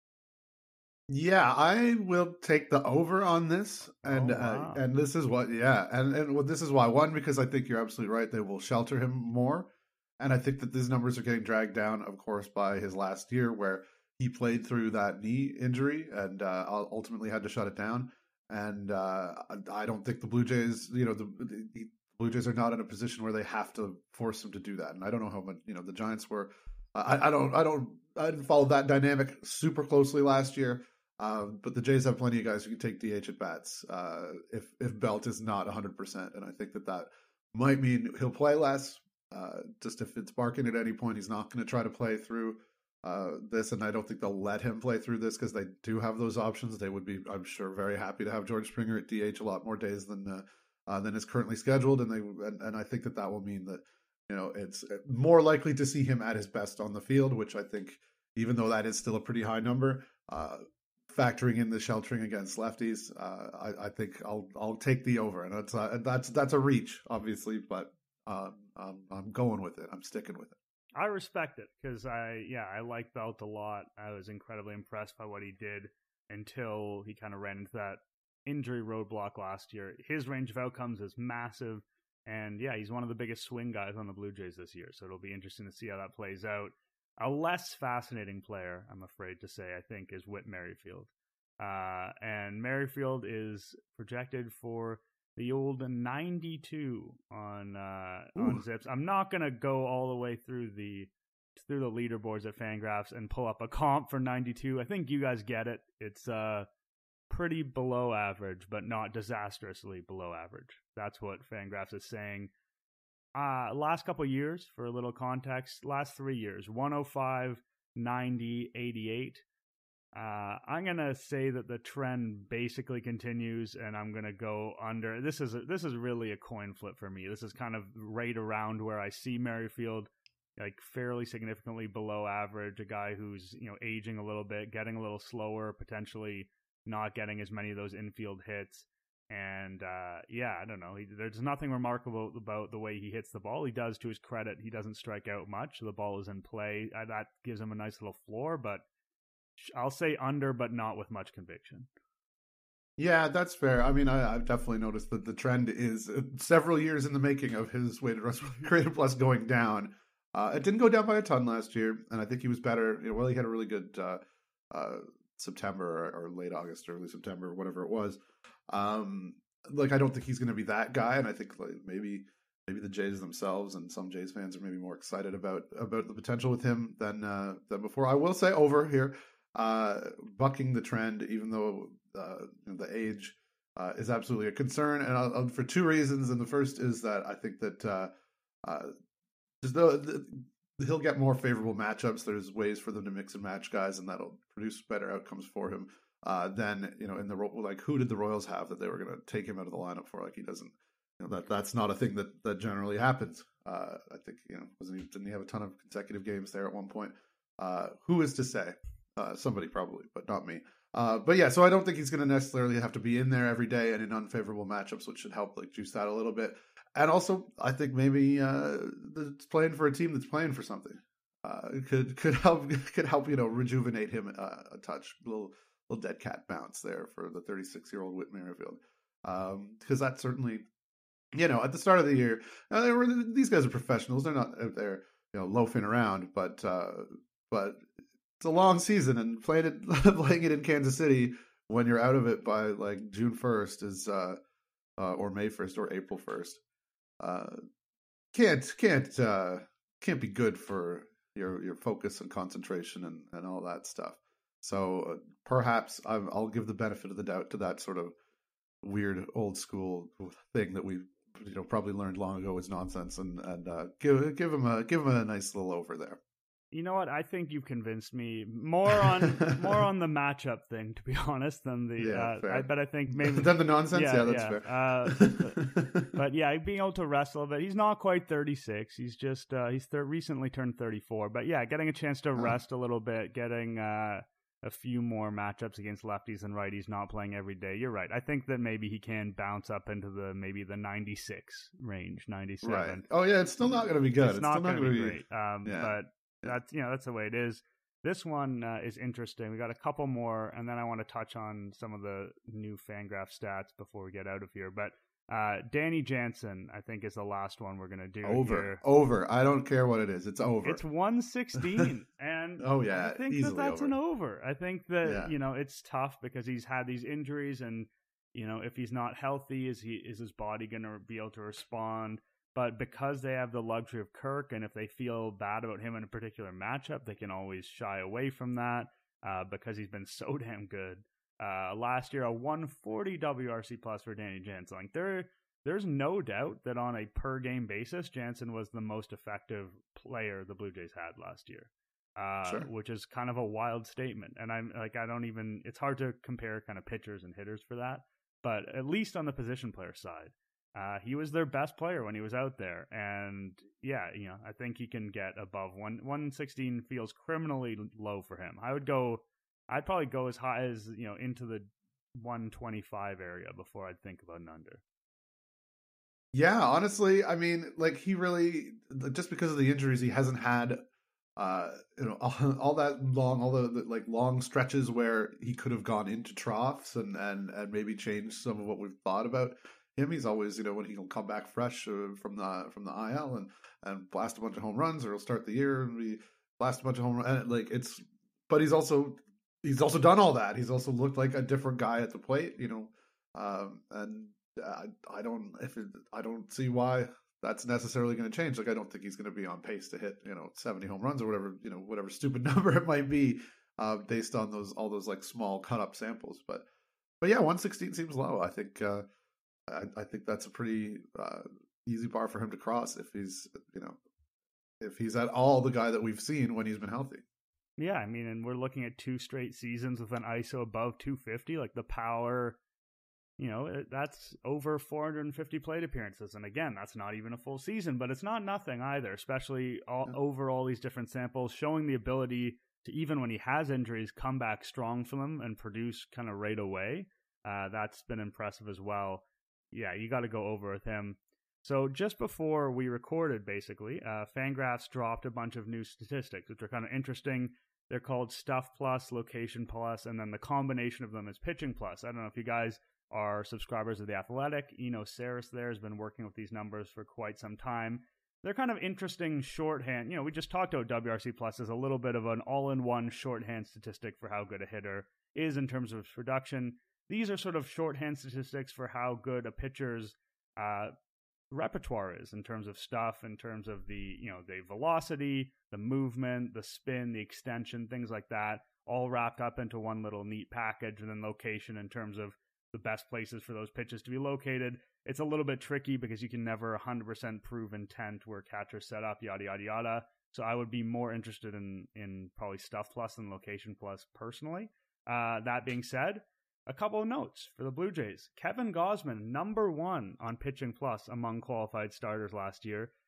Yeah, I will take the over on this, and and this is what, this is why. One, because I think you're absolutely right; they will shelter him more, and I think that these numbers are getting dragged down, of course, by his last year where he played through that knee injury and ultimately had to shut it down. And I don't think the Blue Jays, the Blue Jays are not in a position where they have to force him to do that. And I don't know how much, the Giants were. I didn't follow that dynamic super closely last year. But the Jays have plenty of guys who can take DH at bats if Belt is not 100%. And I think that might mean he'll play less. Just if it's barking at any point, he's not going to try to play through this. And I don't think they'll let him play through this because they do have those options. They would be, I'm sure, very happy to have George Springer at DH a lot more days than is currently scheduled. And I think that will mean that, it's more likely to see him at his best on the field, which I think, even though that is still a pretty high number, factoring in the sheltering against lefties, I think I'll take the over, and that's a reach, obviously, but I'm going with it. I'm sticking with it. I respect it because I like Belt a lot. I was incredibly impressed by what he did until he kind of ran into that injury roadblock last year. His range of outcomes is massive, and he's one of the biggest swing guys on the Blue Jays this year. So it'll be interesting to see how that plays out. A less fascinating player, I'm afraid to say, I think, is Whit Merrifield. And Merrifield is projected for the old 92 on Zips. I'm not going to go all the way through the leaderboards at Fangraphs and pull up a comp for 92. I think you guys get it. It's pretty below average, but not disastrously below average. That's what Fangraphs is saying. Last couple of years, for a little context, last 3 years, 105, 90, 88. I'm going to say that the trend basically continues, and I'm going to go under. This is really a coin flip for me. This is kind of right around where I see Merrifield, like fairly significantly below average, a guy who's, aging a little bit, getting a little slower, potentially not getting as many of those infield hits. And I don't know. There's nothing remarkable about the way he hits the ball. He does, to his credit, he doesn't strike out much. The ball is in play. That gives him a nice little floor, but I'll say under, but not with much conviction. Yeah, that's fair. I mean, I've definitely noticed that the trend is several years in the making of his weighted runs created plus going down. It didn't go down by a ton last year, and I think he was better. He had a really good September or late August, early September, whatever it was. I don't think he's going to be that guy, and I think maybe the Jays themselves and some Jays fans are maybe more excited about the potential with him than before. I will say over here, bucking the trend, even though the age is absolutely a concern, and for two reasons. And the first is that I think that he'll get more favorable matchups. There's ways for them to mix and match guys, and that'll produce better outcomes for him than in the who did the Royals have that they were going to take him out of the lineup for? He doesn't. That's not a thing that generally happens. I think didn't he have a ton of consecutive games there at one point? Who is to say? Somebody probably, but not me. But yeah, so I don't think he's going to necessarily have to be in there every day and in unfavorable matchups, which should help like juice that a little bit. And also, I think maybe playing for a team that's playing for something could help rejuvenate him a touch, little dead cat bounce there for the 36-year-old Whit Merrifield, because that certainly, at the start of the year, these guys are professionals; they're not out there loafing around, but it's a long season, and playing it in Kansas City when you're out of it by like June 1st is or May 1st or April 1st can't be good for your focus and concentration and all that stuff. So perhaps I'll give the benefit of the doubt to that sort of weird old school thing that we probably learned long ago is nonsense, and give him a nice little over there. You know what? I think you've convinced me more on the matchup thing, to be honest, than the. But I think maybe than the nonsense. Yeah, that's fair. But yeah, being able to wrestle a bit. He's not quite 36. He's just recently turned 34. But yeah, getting a chance to rest a little bit, getting a few more matchups against lefties and righties, not playing every day. You're right. I think that maybe he can bounce up into the 96 range, 97. Right. Oh yeah, it's still not going to be good. It's not going to be great. But. That's the way it is. This one is interesting. We got a couple more, and then I want to touch on some of the new Fangraph stats before we get out of here. But Danny Jansen, I think, is the last one we're going to do. Over. I don't care what it is. It's over. It's 116, and oh yeah, I think that's an over. I think that it's tough because he's had these injuries, and if he's not healthy, is his body going to be able to respond? But because they have the luxury of Kirk, and if they feel bad about him in a particular matchup, they can always shy away from that because he's been so damn good. Last year, a 140 WRC plus for Danny Jansen. Like there's no doubt that on a per game basis, Jansen was the most effective player the Blue Jays had last year, sure. Which is kind of a wild statement. And it's hard to compare kind of pitchers and hitters for that. But at least on the position player side, he was their best player when he was out there. And yeah, I think he can get above 116 feels criminally low for him. I'd probably go as high as, into the 125 area before I'd think about an under. Yeah, honestly, I mean, like he really, just because of the injuries, he hasn't had, all that long, all the like long stretches where he could have gone into troughs and maybe changed some of what we've thought about him. He's always, when he'll come back fresh from the IL and blast a bunch of home runs, or he'll start the year and we blast a bunch of home runs. And but he's also done all that. He's also looked like a different guy at the plate, and I don't see why that's necessarily going to change. Like I don't think he's going to be on pace to hit 70 home runs or whatever stupid number it might be based on all those like small cut up samples. But yeah, 116 seems low. I think. I think that's a pretty easy bar for him to cross if he's at all the guy that we've seen when he's been healthy. Yeah, I mean, and we're looking at 2 straight seasons with an ISO above 250. Like the power, that's over 450 plate appearances. And again, that's not even a full season, but it's not nothing either, especially over all these different samples, showing the ability to, even when he has injuries, come back strong from them and produce kind of right away. That's been impressive as well. Yeah, you got to go over with him. So just before we recorded, basically, Fangraphs dropped a bunch of new statistics, which are kind of interesting. They're called Stuff Plus, Location Plus, and then the combination of them is Pitching Plus. I don't know if you guys are subscribers of The Athletic. Saris there has been working with these numbers for quite some time. They're kind of interesting shorthand. We just talked about WRC Plus as a little bit of an all-in-one shorthand statistic for how good a hitter is in terms of his production. These are sort of shorthand statistics for how good a pitcher's repertoire is in terms of stuff, in terms of the velocity, the movement, the spin, the extension, things like that, all wrapped up into one little neat package, and then location in terms of the best places for those pitches to be located. It's a little bit tricky because you can never 100% prove intent where catcher's set up, yada, yada, yada. So I would be more interested in probably Stuff Plus than Location Plus personally. That being said, a couple of notes for the Blue Jays. Kevin Gausman, number 1 on Pitching Plus among qualified starters last year.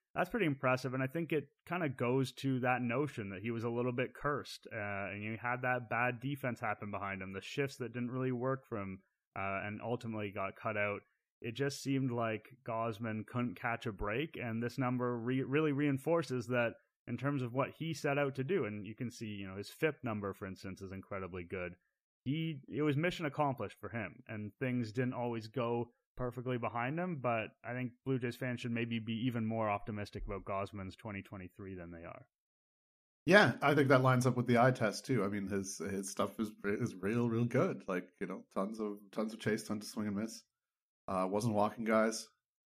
that's pretty impressive. And I think it kind of goes to that notion that he was a little bit cursed, and he had that bad defense happen behind him, the shifts that didn't really work for him, and ultimately got cut out. It just seemed like Gausman couldn't catch a break, and this number really reinforces that in terms of what he set out to do. And you can see, his FIP number, for instance, is incredibly good. It was mission accomplished for him, and things didn't always go perfectly behind him, but I think Blue Jays fans should maybe be even more optimistic about Gausman's 2023 than they are. Yeah, I think that lines up with the eye test too. I mean, his stuff is real good. Like, tons of chase, tons of swing and miss. Wasn't walking guys.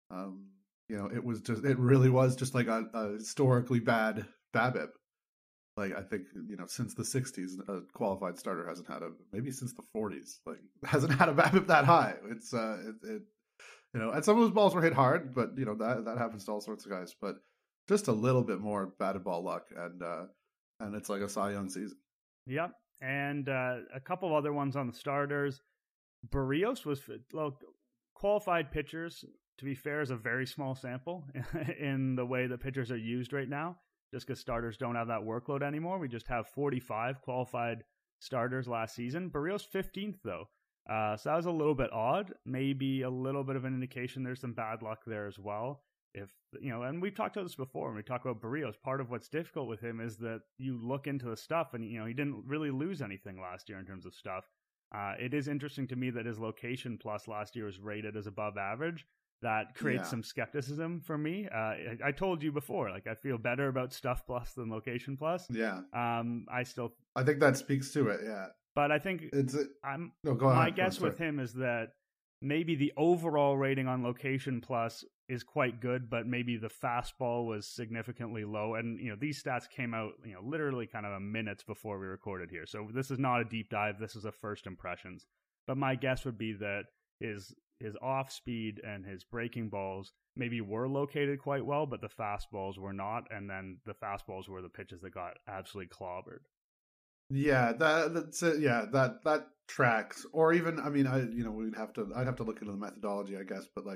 It really was just like a historically bad BABIP. Like, I think, since the 60s, a qualified starter hasn't had maybe since the 40s, like, hasn't had a BABIP that high. It's, and some of those balls were hit hard, but, that happens to all sorts of guys. But just a little bit more batted ball luck, and it's like a Cy Young season. Yep. And a couple other ones on the starters. Berríos was, qualified pitchers, to be fair, is a very small sample in the way that pitchers are used right now. Just because starters don't have that workload anymore. We just have 45 qualified starters last season. Berríos 15th, though. So that was a little bit odd. Maybe a little bit of an indication there's some bad luck there as well. And we've talked about this before when we talk about Berríos. Part of what's difficult with him is that you look into the stuff and, he didn't really lose anything last year in terms of stuff. It is interesting to me that his location plus last year was rated as above average. That creates some skepticism for me. I told you before, I feel better about stuff plus than location plus. Yeah. I think that speaks to it. Yeah. But I think my guess with him is that maybe the overall rating on location plus is quite good, but maybe the fastball was significantly low. And, these stats came out, literally kind of minutes before we recorded here. So this is not a deep dive. This is a first impressions. But my guess would be that his off speed and his breaking balls maybe were located quite well, but the fastballs were not. And then the fastballs were the pitches that got absolutely clobbered. Yeah, that's it. Yeah, that tracks. Or even, I mean, I'd have to look into the methodology, I guess. But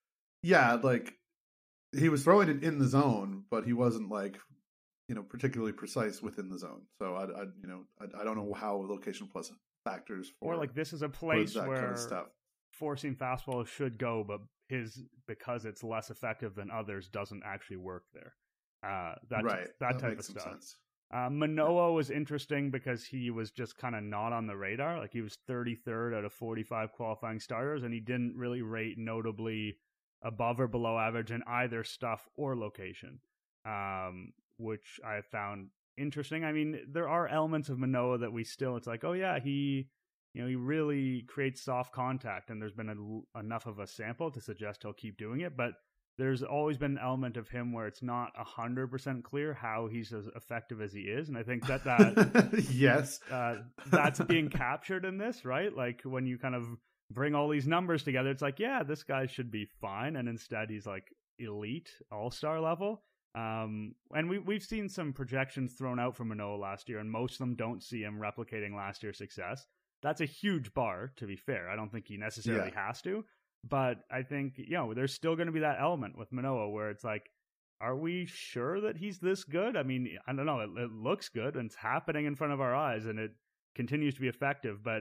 he was throwing it in the zone, but he wasn't particularly precise within the zone. So I don't know how location plus factors for, or this is a place that where kind of stuff. Forcing fastballs should go, but because it's less effective than others doesn't actually work there. That type of stuff. Sense. Manoah was interesting because he was just kind of not on the radar. He was 33rd out of 45 qualifying starters, and he didn't really rate notably above or below average in either stuff or location, which I found interesting. I mean, there are elements of Manoah that it's like, oh yeah, he really creates soft contact, and there's been enough of a sample to suggest he'll keep doing it. But there's always been an element of him where it's not 100% clear how he's as effective as he is. And I think that yes, that's being captured in this, right? When you kind of bring all these numbers together, it's like, yeah, this guy should be fine. And instead he's elite all-star level. And we've seen some projections thrown out from Manoah last year, and most of them don't see him replicating last year's success. That's a huge bar, to be fair. I don't think he necessarily has to. But I think, there's still going to be that element with Manoah where it's like, are we sure that he's this good? I mean, I don't know. It looks good, and it's happening in front of our eyes, and it continues to be effective. But,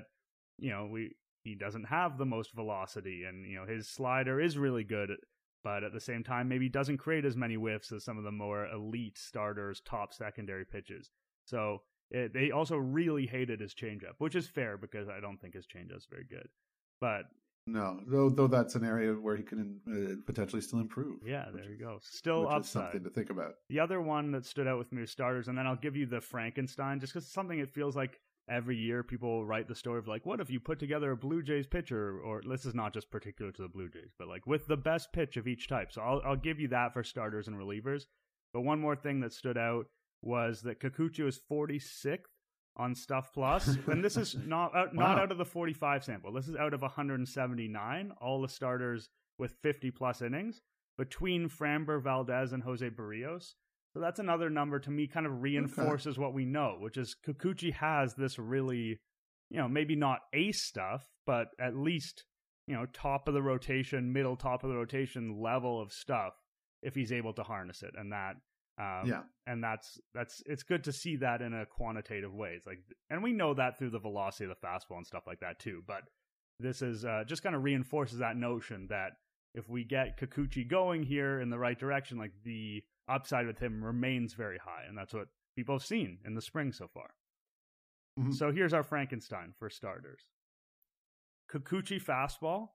he doesn't have the most velocity, and, his slider is really good. But at the same time, maybe doesn't create as many whiffs as some of the more elite starters' top secondary pitches. So they also really hated his changeup, which is fair because I don't think his changeup is very good. But no, though that's an area where he can potentially still improve. Yeah, there you go. Still upside. Something to think about. The other one that stood out with me was starters, and then I'll give you the Frankenstein, just because it's something it feels like every year people write the story of what if you put together a Blue Jays pitcher, or this is not just particular to the Blue Jays, but with the best pitch of each type. So I'll give you that for starters and relievers. But one more thing that stood out was that Kikuchi was 46th on Stuff Plus, and this is not out of the 45 sample. This is out of 179, all the starters with 50-plus innings, between Framber Valdez and Jose Berríos. So that's another number to me kind of reinforces what we know, which is Kikuchi has this really, maybe not ace stuff, but at least, top of the rotation, middle top of the rotation level of stuff if he's able to harness it, and that. And that's it's good to see that in a quantitative way. It's like, and we know that through the velocity of the fastball and stuff like that too. But this is just kind of reinforces that notion that if we get Kikuchi going here in the right direction, like the upside with him remains very high, and that's what people have seen in the spring so far. Mm-hmm. So here's our Frankenstein for starters: Kikuchi fastball,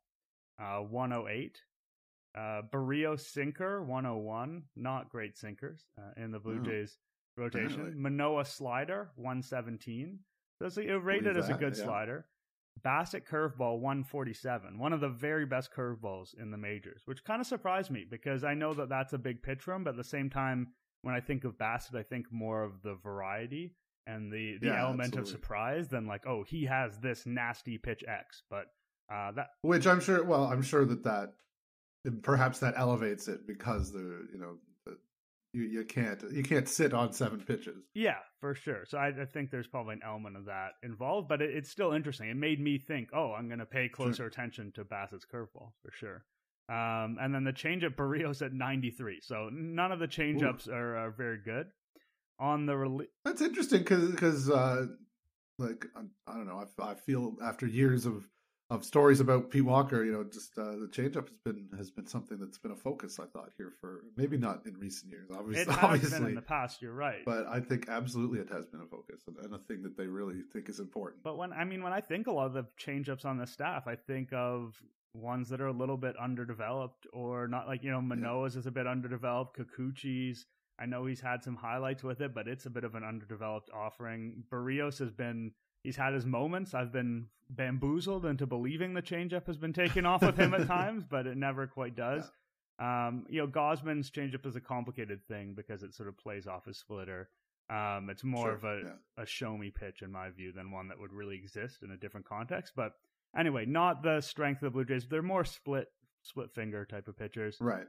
108. Barrios sinker 101, not great sinkers in the Blue Jays rotation. Really? Manoah slider 117, so it's rated as a good slider. Bassett curveball 147, one of the very best curveballs in the majors, which kind of surprised me because I know that that's a big pitch for him, but at the same time, when I think of Bassett, I think more of the variety and the element of surprise than like, oh, he has this nasty pitch X, but that, which I'm sure that perhaps that elevates it because you can't sit on 7 pitches. Yeah, for sure. So I think there's probably an element of that involved, but it's still interesting. It made me think, oh, I'm going to pay closer attention to Bassett's curveball for sure. And then the changeup, Barrios at 93. So none of the changeups are very good. On the that's interesting because like I don't know, I feel after years of stories about Pete Walker, just the changeup has been something that's been a focus, I thought, here for maybe not in recent years. Obviously, been in the past. You're right, but I think absolutely it has been a focus and a thing that they really think is important. But when I think a lot of the changeups on the staff, I think of ones that are a little bit underdeveloped or not. Like Manoah's is a bit underdeveloped. Kikuchi's, I know he's had some highlights with it, but it's a bit of an underdeveloped offering. Barrios he's had his moments. I've been bamboozled into believing the changeup has been taken off of him at times, but it never quite does. Yeah. Gausman's changeup is a complicated thing because it sort of plays off his splitter. It's more of a show me pitch in my view than one that would really exist in a different context. But anyway, not the strength of the Blue Jays. They're more split finger type of pitchers. Right.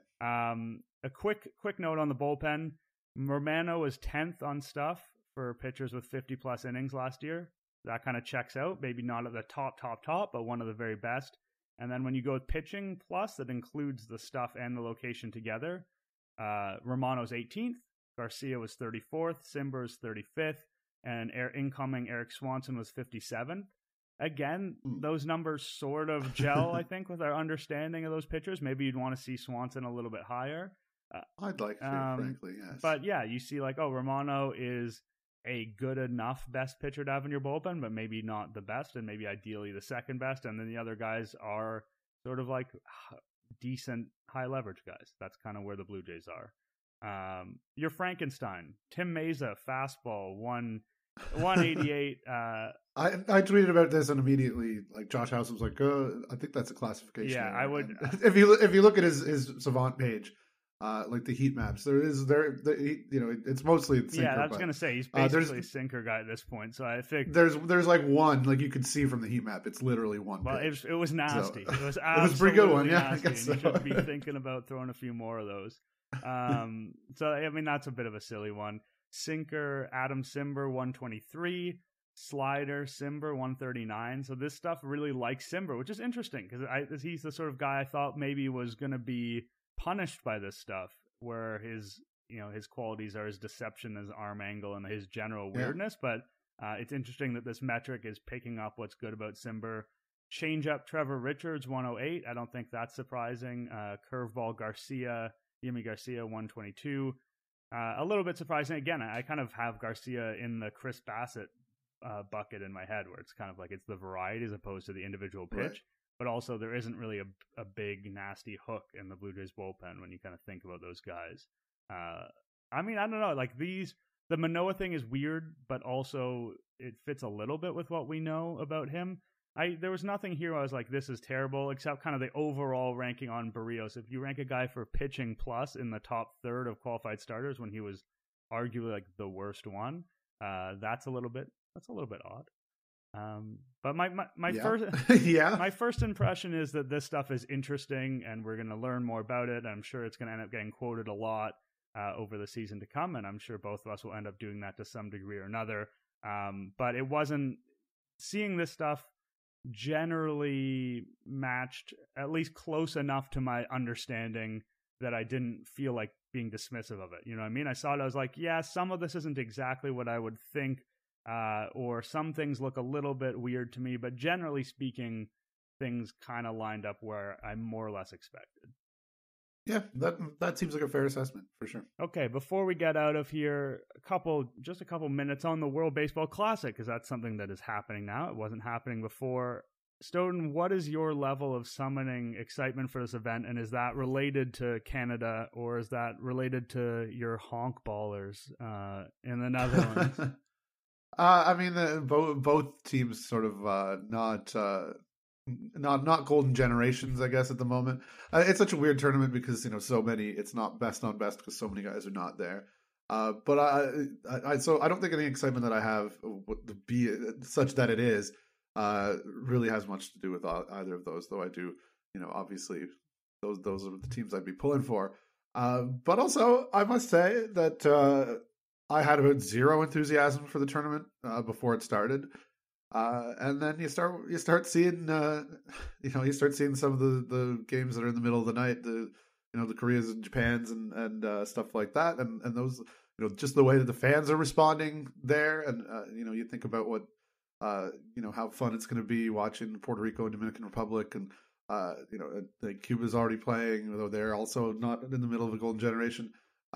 A quick note on the bullpen. Romano was 10th on stuff for pitchers with 50 plus innings last year. That kind of checks out. Maybe not at the top, but one of the very best. And then when you go with pitching plus, that includes the stuff and the location together. Romano's 18th. Garcia was 34th. Cimber's 35th. And incoming Eric Swanson was 57th. Again, those numbers sort of gel, I think, with our understanding of those pitchers. Maybe you'd want to see Swanson a little bit higher. I'd like to, frankly, yes. But yeah, you see like, Romano is a good enough best pitcher to have in your bullpen, but maybe not the best, and maybe ideally the second best. And then the other guys are sort of like decent high leverage guys. That's kind of where the Blue Jays are. Your Frankenstein, Tim Meza, fastball, 188. I tweeted about this and immediately, like, Josh House was like, I think that's a classification. Yeah, error. I would. If you look at his Savant page, like the heat maps, it's mostly sinker. Yeah, I was gonna say he's basically a sinker guy at this point. So I think there's like one, like you could see from the heat map, it's literally one. Well, pitch. It was nasty. So, it was it was a pretty good one. Yeah, nasty, I guess so. You should be thinking about throwing a few more of those. So I mean that's a bit of a silly one. Sinker, Adam Cimber 123. Slider, Cimber 139. So this stuff really likes Cimber, which is interesting because he's the sort of guy I thought maybe was going to be punished by this stuff, where his qualities are his deception, his arm angle, and his general weirdness. But it's interesting that this metric is picking up what's good about Cimber. Changeup, Trevor Richards 108. I don't think that's surprising. Curveball, Yimi Garcia 122. A little bit surprising. Again, I kind of have Garcia in the Chris Bassett bucket in my head, where it's kind of like it's the variety as opposed to the individual pitch. Right. But also there isn't really a big nasty hook in the Blue Jays bullpen when you kind of think about those guys. I mean, I don't know, like the Manoah thing is weird, but also it fits a little bit with what we know about him. There was nothing here where I was like, this is terrible, except kind of the overall ranking on Barrios. If you rank a guy for pitching plus in the top third of qualified starters when he was arguably like the worst one, that's a little bit odd. But my first my first impression is that this stuff is interesting and we're going to learn more about it. I'm sure it's going to end up getting quoted a lot over the season to come, and I'm sure both of us will end up doing that to some degree or another. But it wasn't seeing this stuff generally matched, at least close enough to my understanding that I didn't feel like being dismissive of it. You know what I mean? I saw it, I was like, yeah, some of this isn't exactly what I would think, or some things look a little bit weird to me, but generally speaking, things kind of lined up where I more or less expected. Yeah, that seems like a fair assessment for sure. Okay, before we get out of here, just a couple minutes on the World Baseball Classic, because that's something that is happening now. It wasn't happening before. Snowden, what is your level of summoning excitement for this event, and is that related to Canada, or is that related to your honk ballers in the Netherlands? I mean, both teams sort of not golden generations, I guess, at the moment. It's such a weird tournament because so many. It's not best on best because so many guys are not there. But I don't think any excitement that I have would be such that it is really has much to do with either of those. Though I do, obviously those are the teams I'd be pulling for. But also, I must say that I had about zero enthusiasm for the tournament before it started. And then you start seeing some of the games that are in the middle of the night, the Koreas and Japans and stuff like that, and those, just the way that the fans are responding there, and you think about what how fun it's going to be watching Puerto Rico and Dominican Republic, and Cuba's already playing, though they're also not in the middle of a golden generation.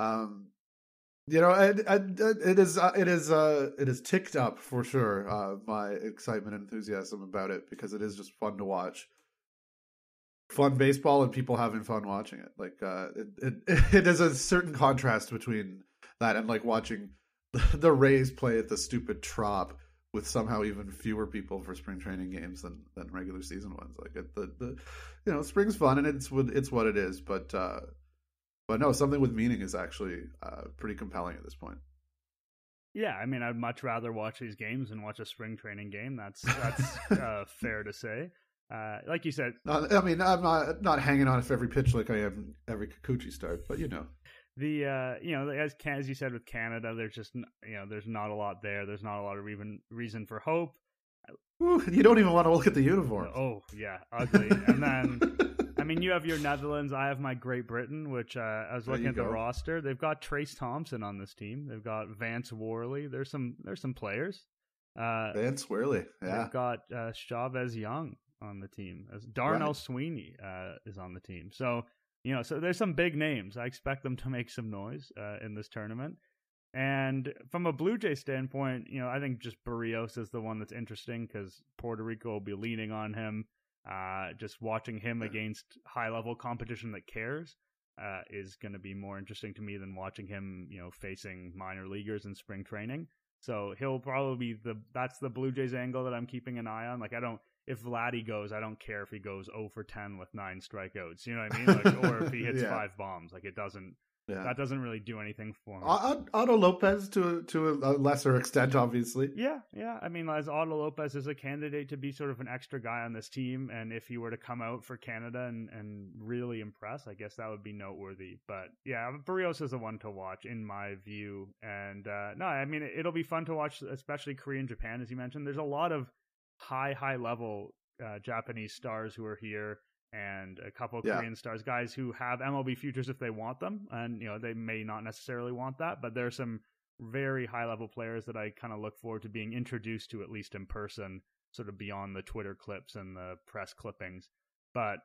It is ticked up for sure, my excitement and enthusiasm about it, because it is just fun to watch. Fun baseball and people having fun watching it. Like it is a certain contrast between that and like watching the Rays play at the stupid Trop with somehow even fewer people for spring training games than regular season ones. Like spring's fun and it's what it is, but no, something with meaning is actually pretty compelling at this point. Yeah, I mean, I'd much rather watch these games than watch a spring training game. That's fair to say. Like you said, I mean, I'm not hanging on every pitch like I am every Kikuchi start, but the as you said with Canada, there's just there's not a lot there. There's not a lot of even reason for hope. Ooh, you don't even want to look at the uniforms. Oh yeah, ugly. And then I mean, you have your Netherlands. I have my Great Britain, which I was looking at the roster. They've got Trace Thompson on this team. They've got Vance Worley. There's some players. Vance Worley. Yeah. They've got Chavez Young on the team. Darnell Sweeney is on the team. So so there's some big names. I expect them to make some noise in this tournament. And from a Blue Jay standpoint, I think just Barrios is the one that's interesting because Puerto Rico will be leaning on him. Just watching him against high-level competition that cares is going to be more interesting to me than watching him, facing minor leaguers in spring training. So he'll probably be that's the Blue Jays angle that I'm keeping an eye on. Like, if Vladdy goes, I don't care if he goes 0 for 10 with 9 strikeouts. You know what I mean? Like, or if he hits 5 bombs. Like, it doesn't. Yeah. That doesn't really do anything for him. Otto Lopez to a lesser extent, obviously. Yeah. I mean, as Otto Lopez is a candidate to be sort of an extra guy on this team, and if he were to come out for Canada and really impress, I guess that would be noteworthy. But yeah, Barrios is the one to watch in my view. And no, I mean, it'll be fun to watch, especially Korea and Japan, as you mentioned. There's a lot of high level Japanese stars who are here. And a couple of Korean stars, guys who have MLB futures if they want them. And, they may not necessarily want that, but there are some very high-level players that I kind of look forward to being introduced to, at least in person, sort of beyond the Twitter clips and the press clippings. But,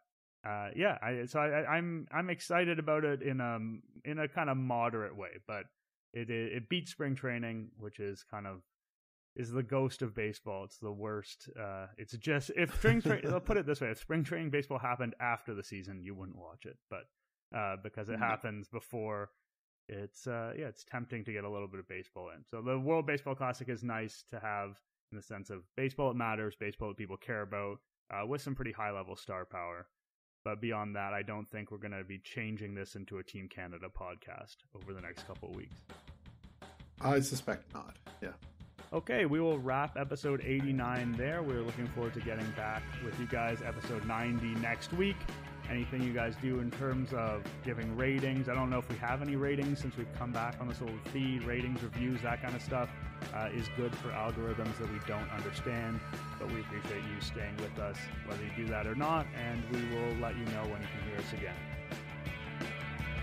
I'm excited about it in a kind of moderate way. But it beats spring training, which is kind of is the ghost of baseball. It's the worst. It's just I'll put it this way: if spring training baseball happened after the season, you wouldn't watch it. But because it happens before, it's tempting to get a little bit of baseball in. So the World Baseball Classic is nice to have in the sense of baseball that matters, baseball that people care about, with some pretty high level star power. But beyond that, I don't think we're going to be changing this into a Team Canada podcast over the next couple of weeks. I suspect not. Yeah. Okay, we will wrap episode 89 there. We're looking forward to getting back with you guys episode 90 next week. Anything you guys do in terms of giving ratings? I don't know if we have any ratings since we've come back on this old feed. Ratings, reviews, that kind of stuff is good for algorithms that we don't understand. But we appreciate you staying with us, whether you do that or not. And we will let you know when you can hear us again.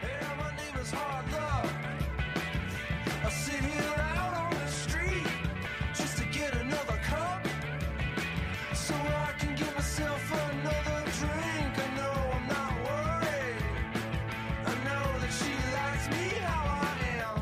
Yeah, my name is Hard Luck. I sit here out on the street just to get another cup, so I can give myself another drink. I know I'm not worried. I know that she likes me how I am.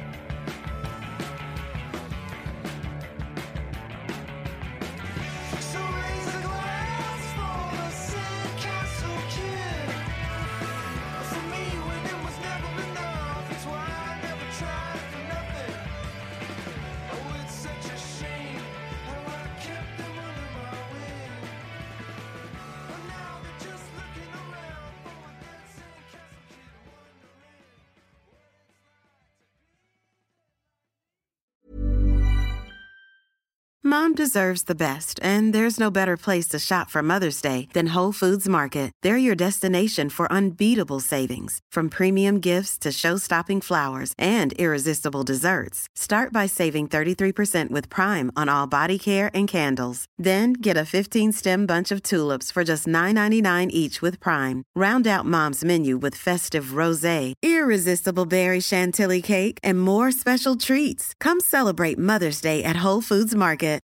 So raise a glass for the sandcastle kid. For me, when it was never enough, it's why I never tried for nothing. Oh, it's such a shame how I kept them under my wing. But now they're just looking around for that sandcastle kid, wondering what it's like to be. Mom deserves the best, and there's no better place to shop for Mother's Day than Whole Foods Market. They're your destination for unbeatable savings, from premium gifts to show-stopping flowers and irresistible desserts. Start by saving 33% with Prime on all body care and candles. Then get a 15-stem bunch of tulips for just $9.99 each with Prime. Round out Mom's menu with festive rosé, irresistible berry chantilly cake, and more special treats. Come celebrate Mother's Day at Whole Foods Market.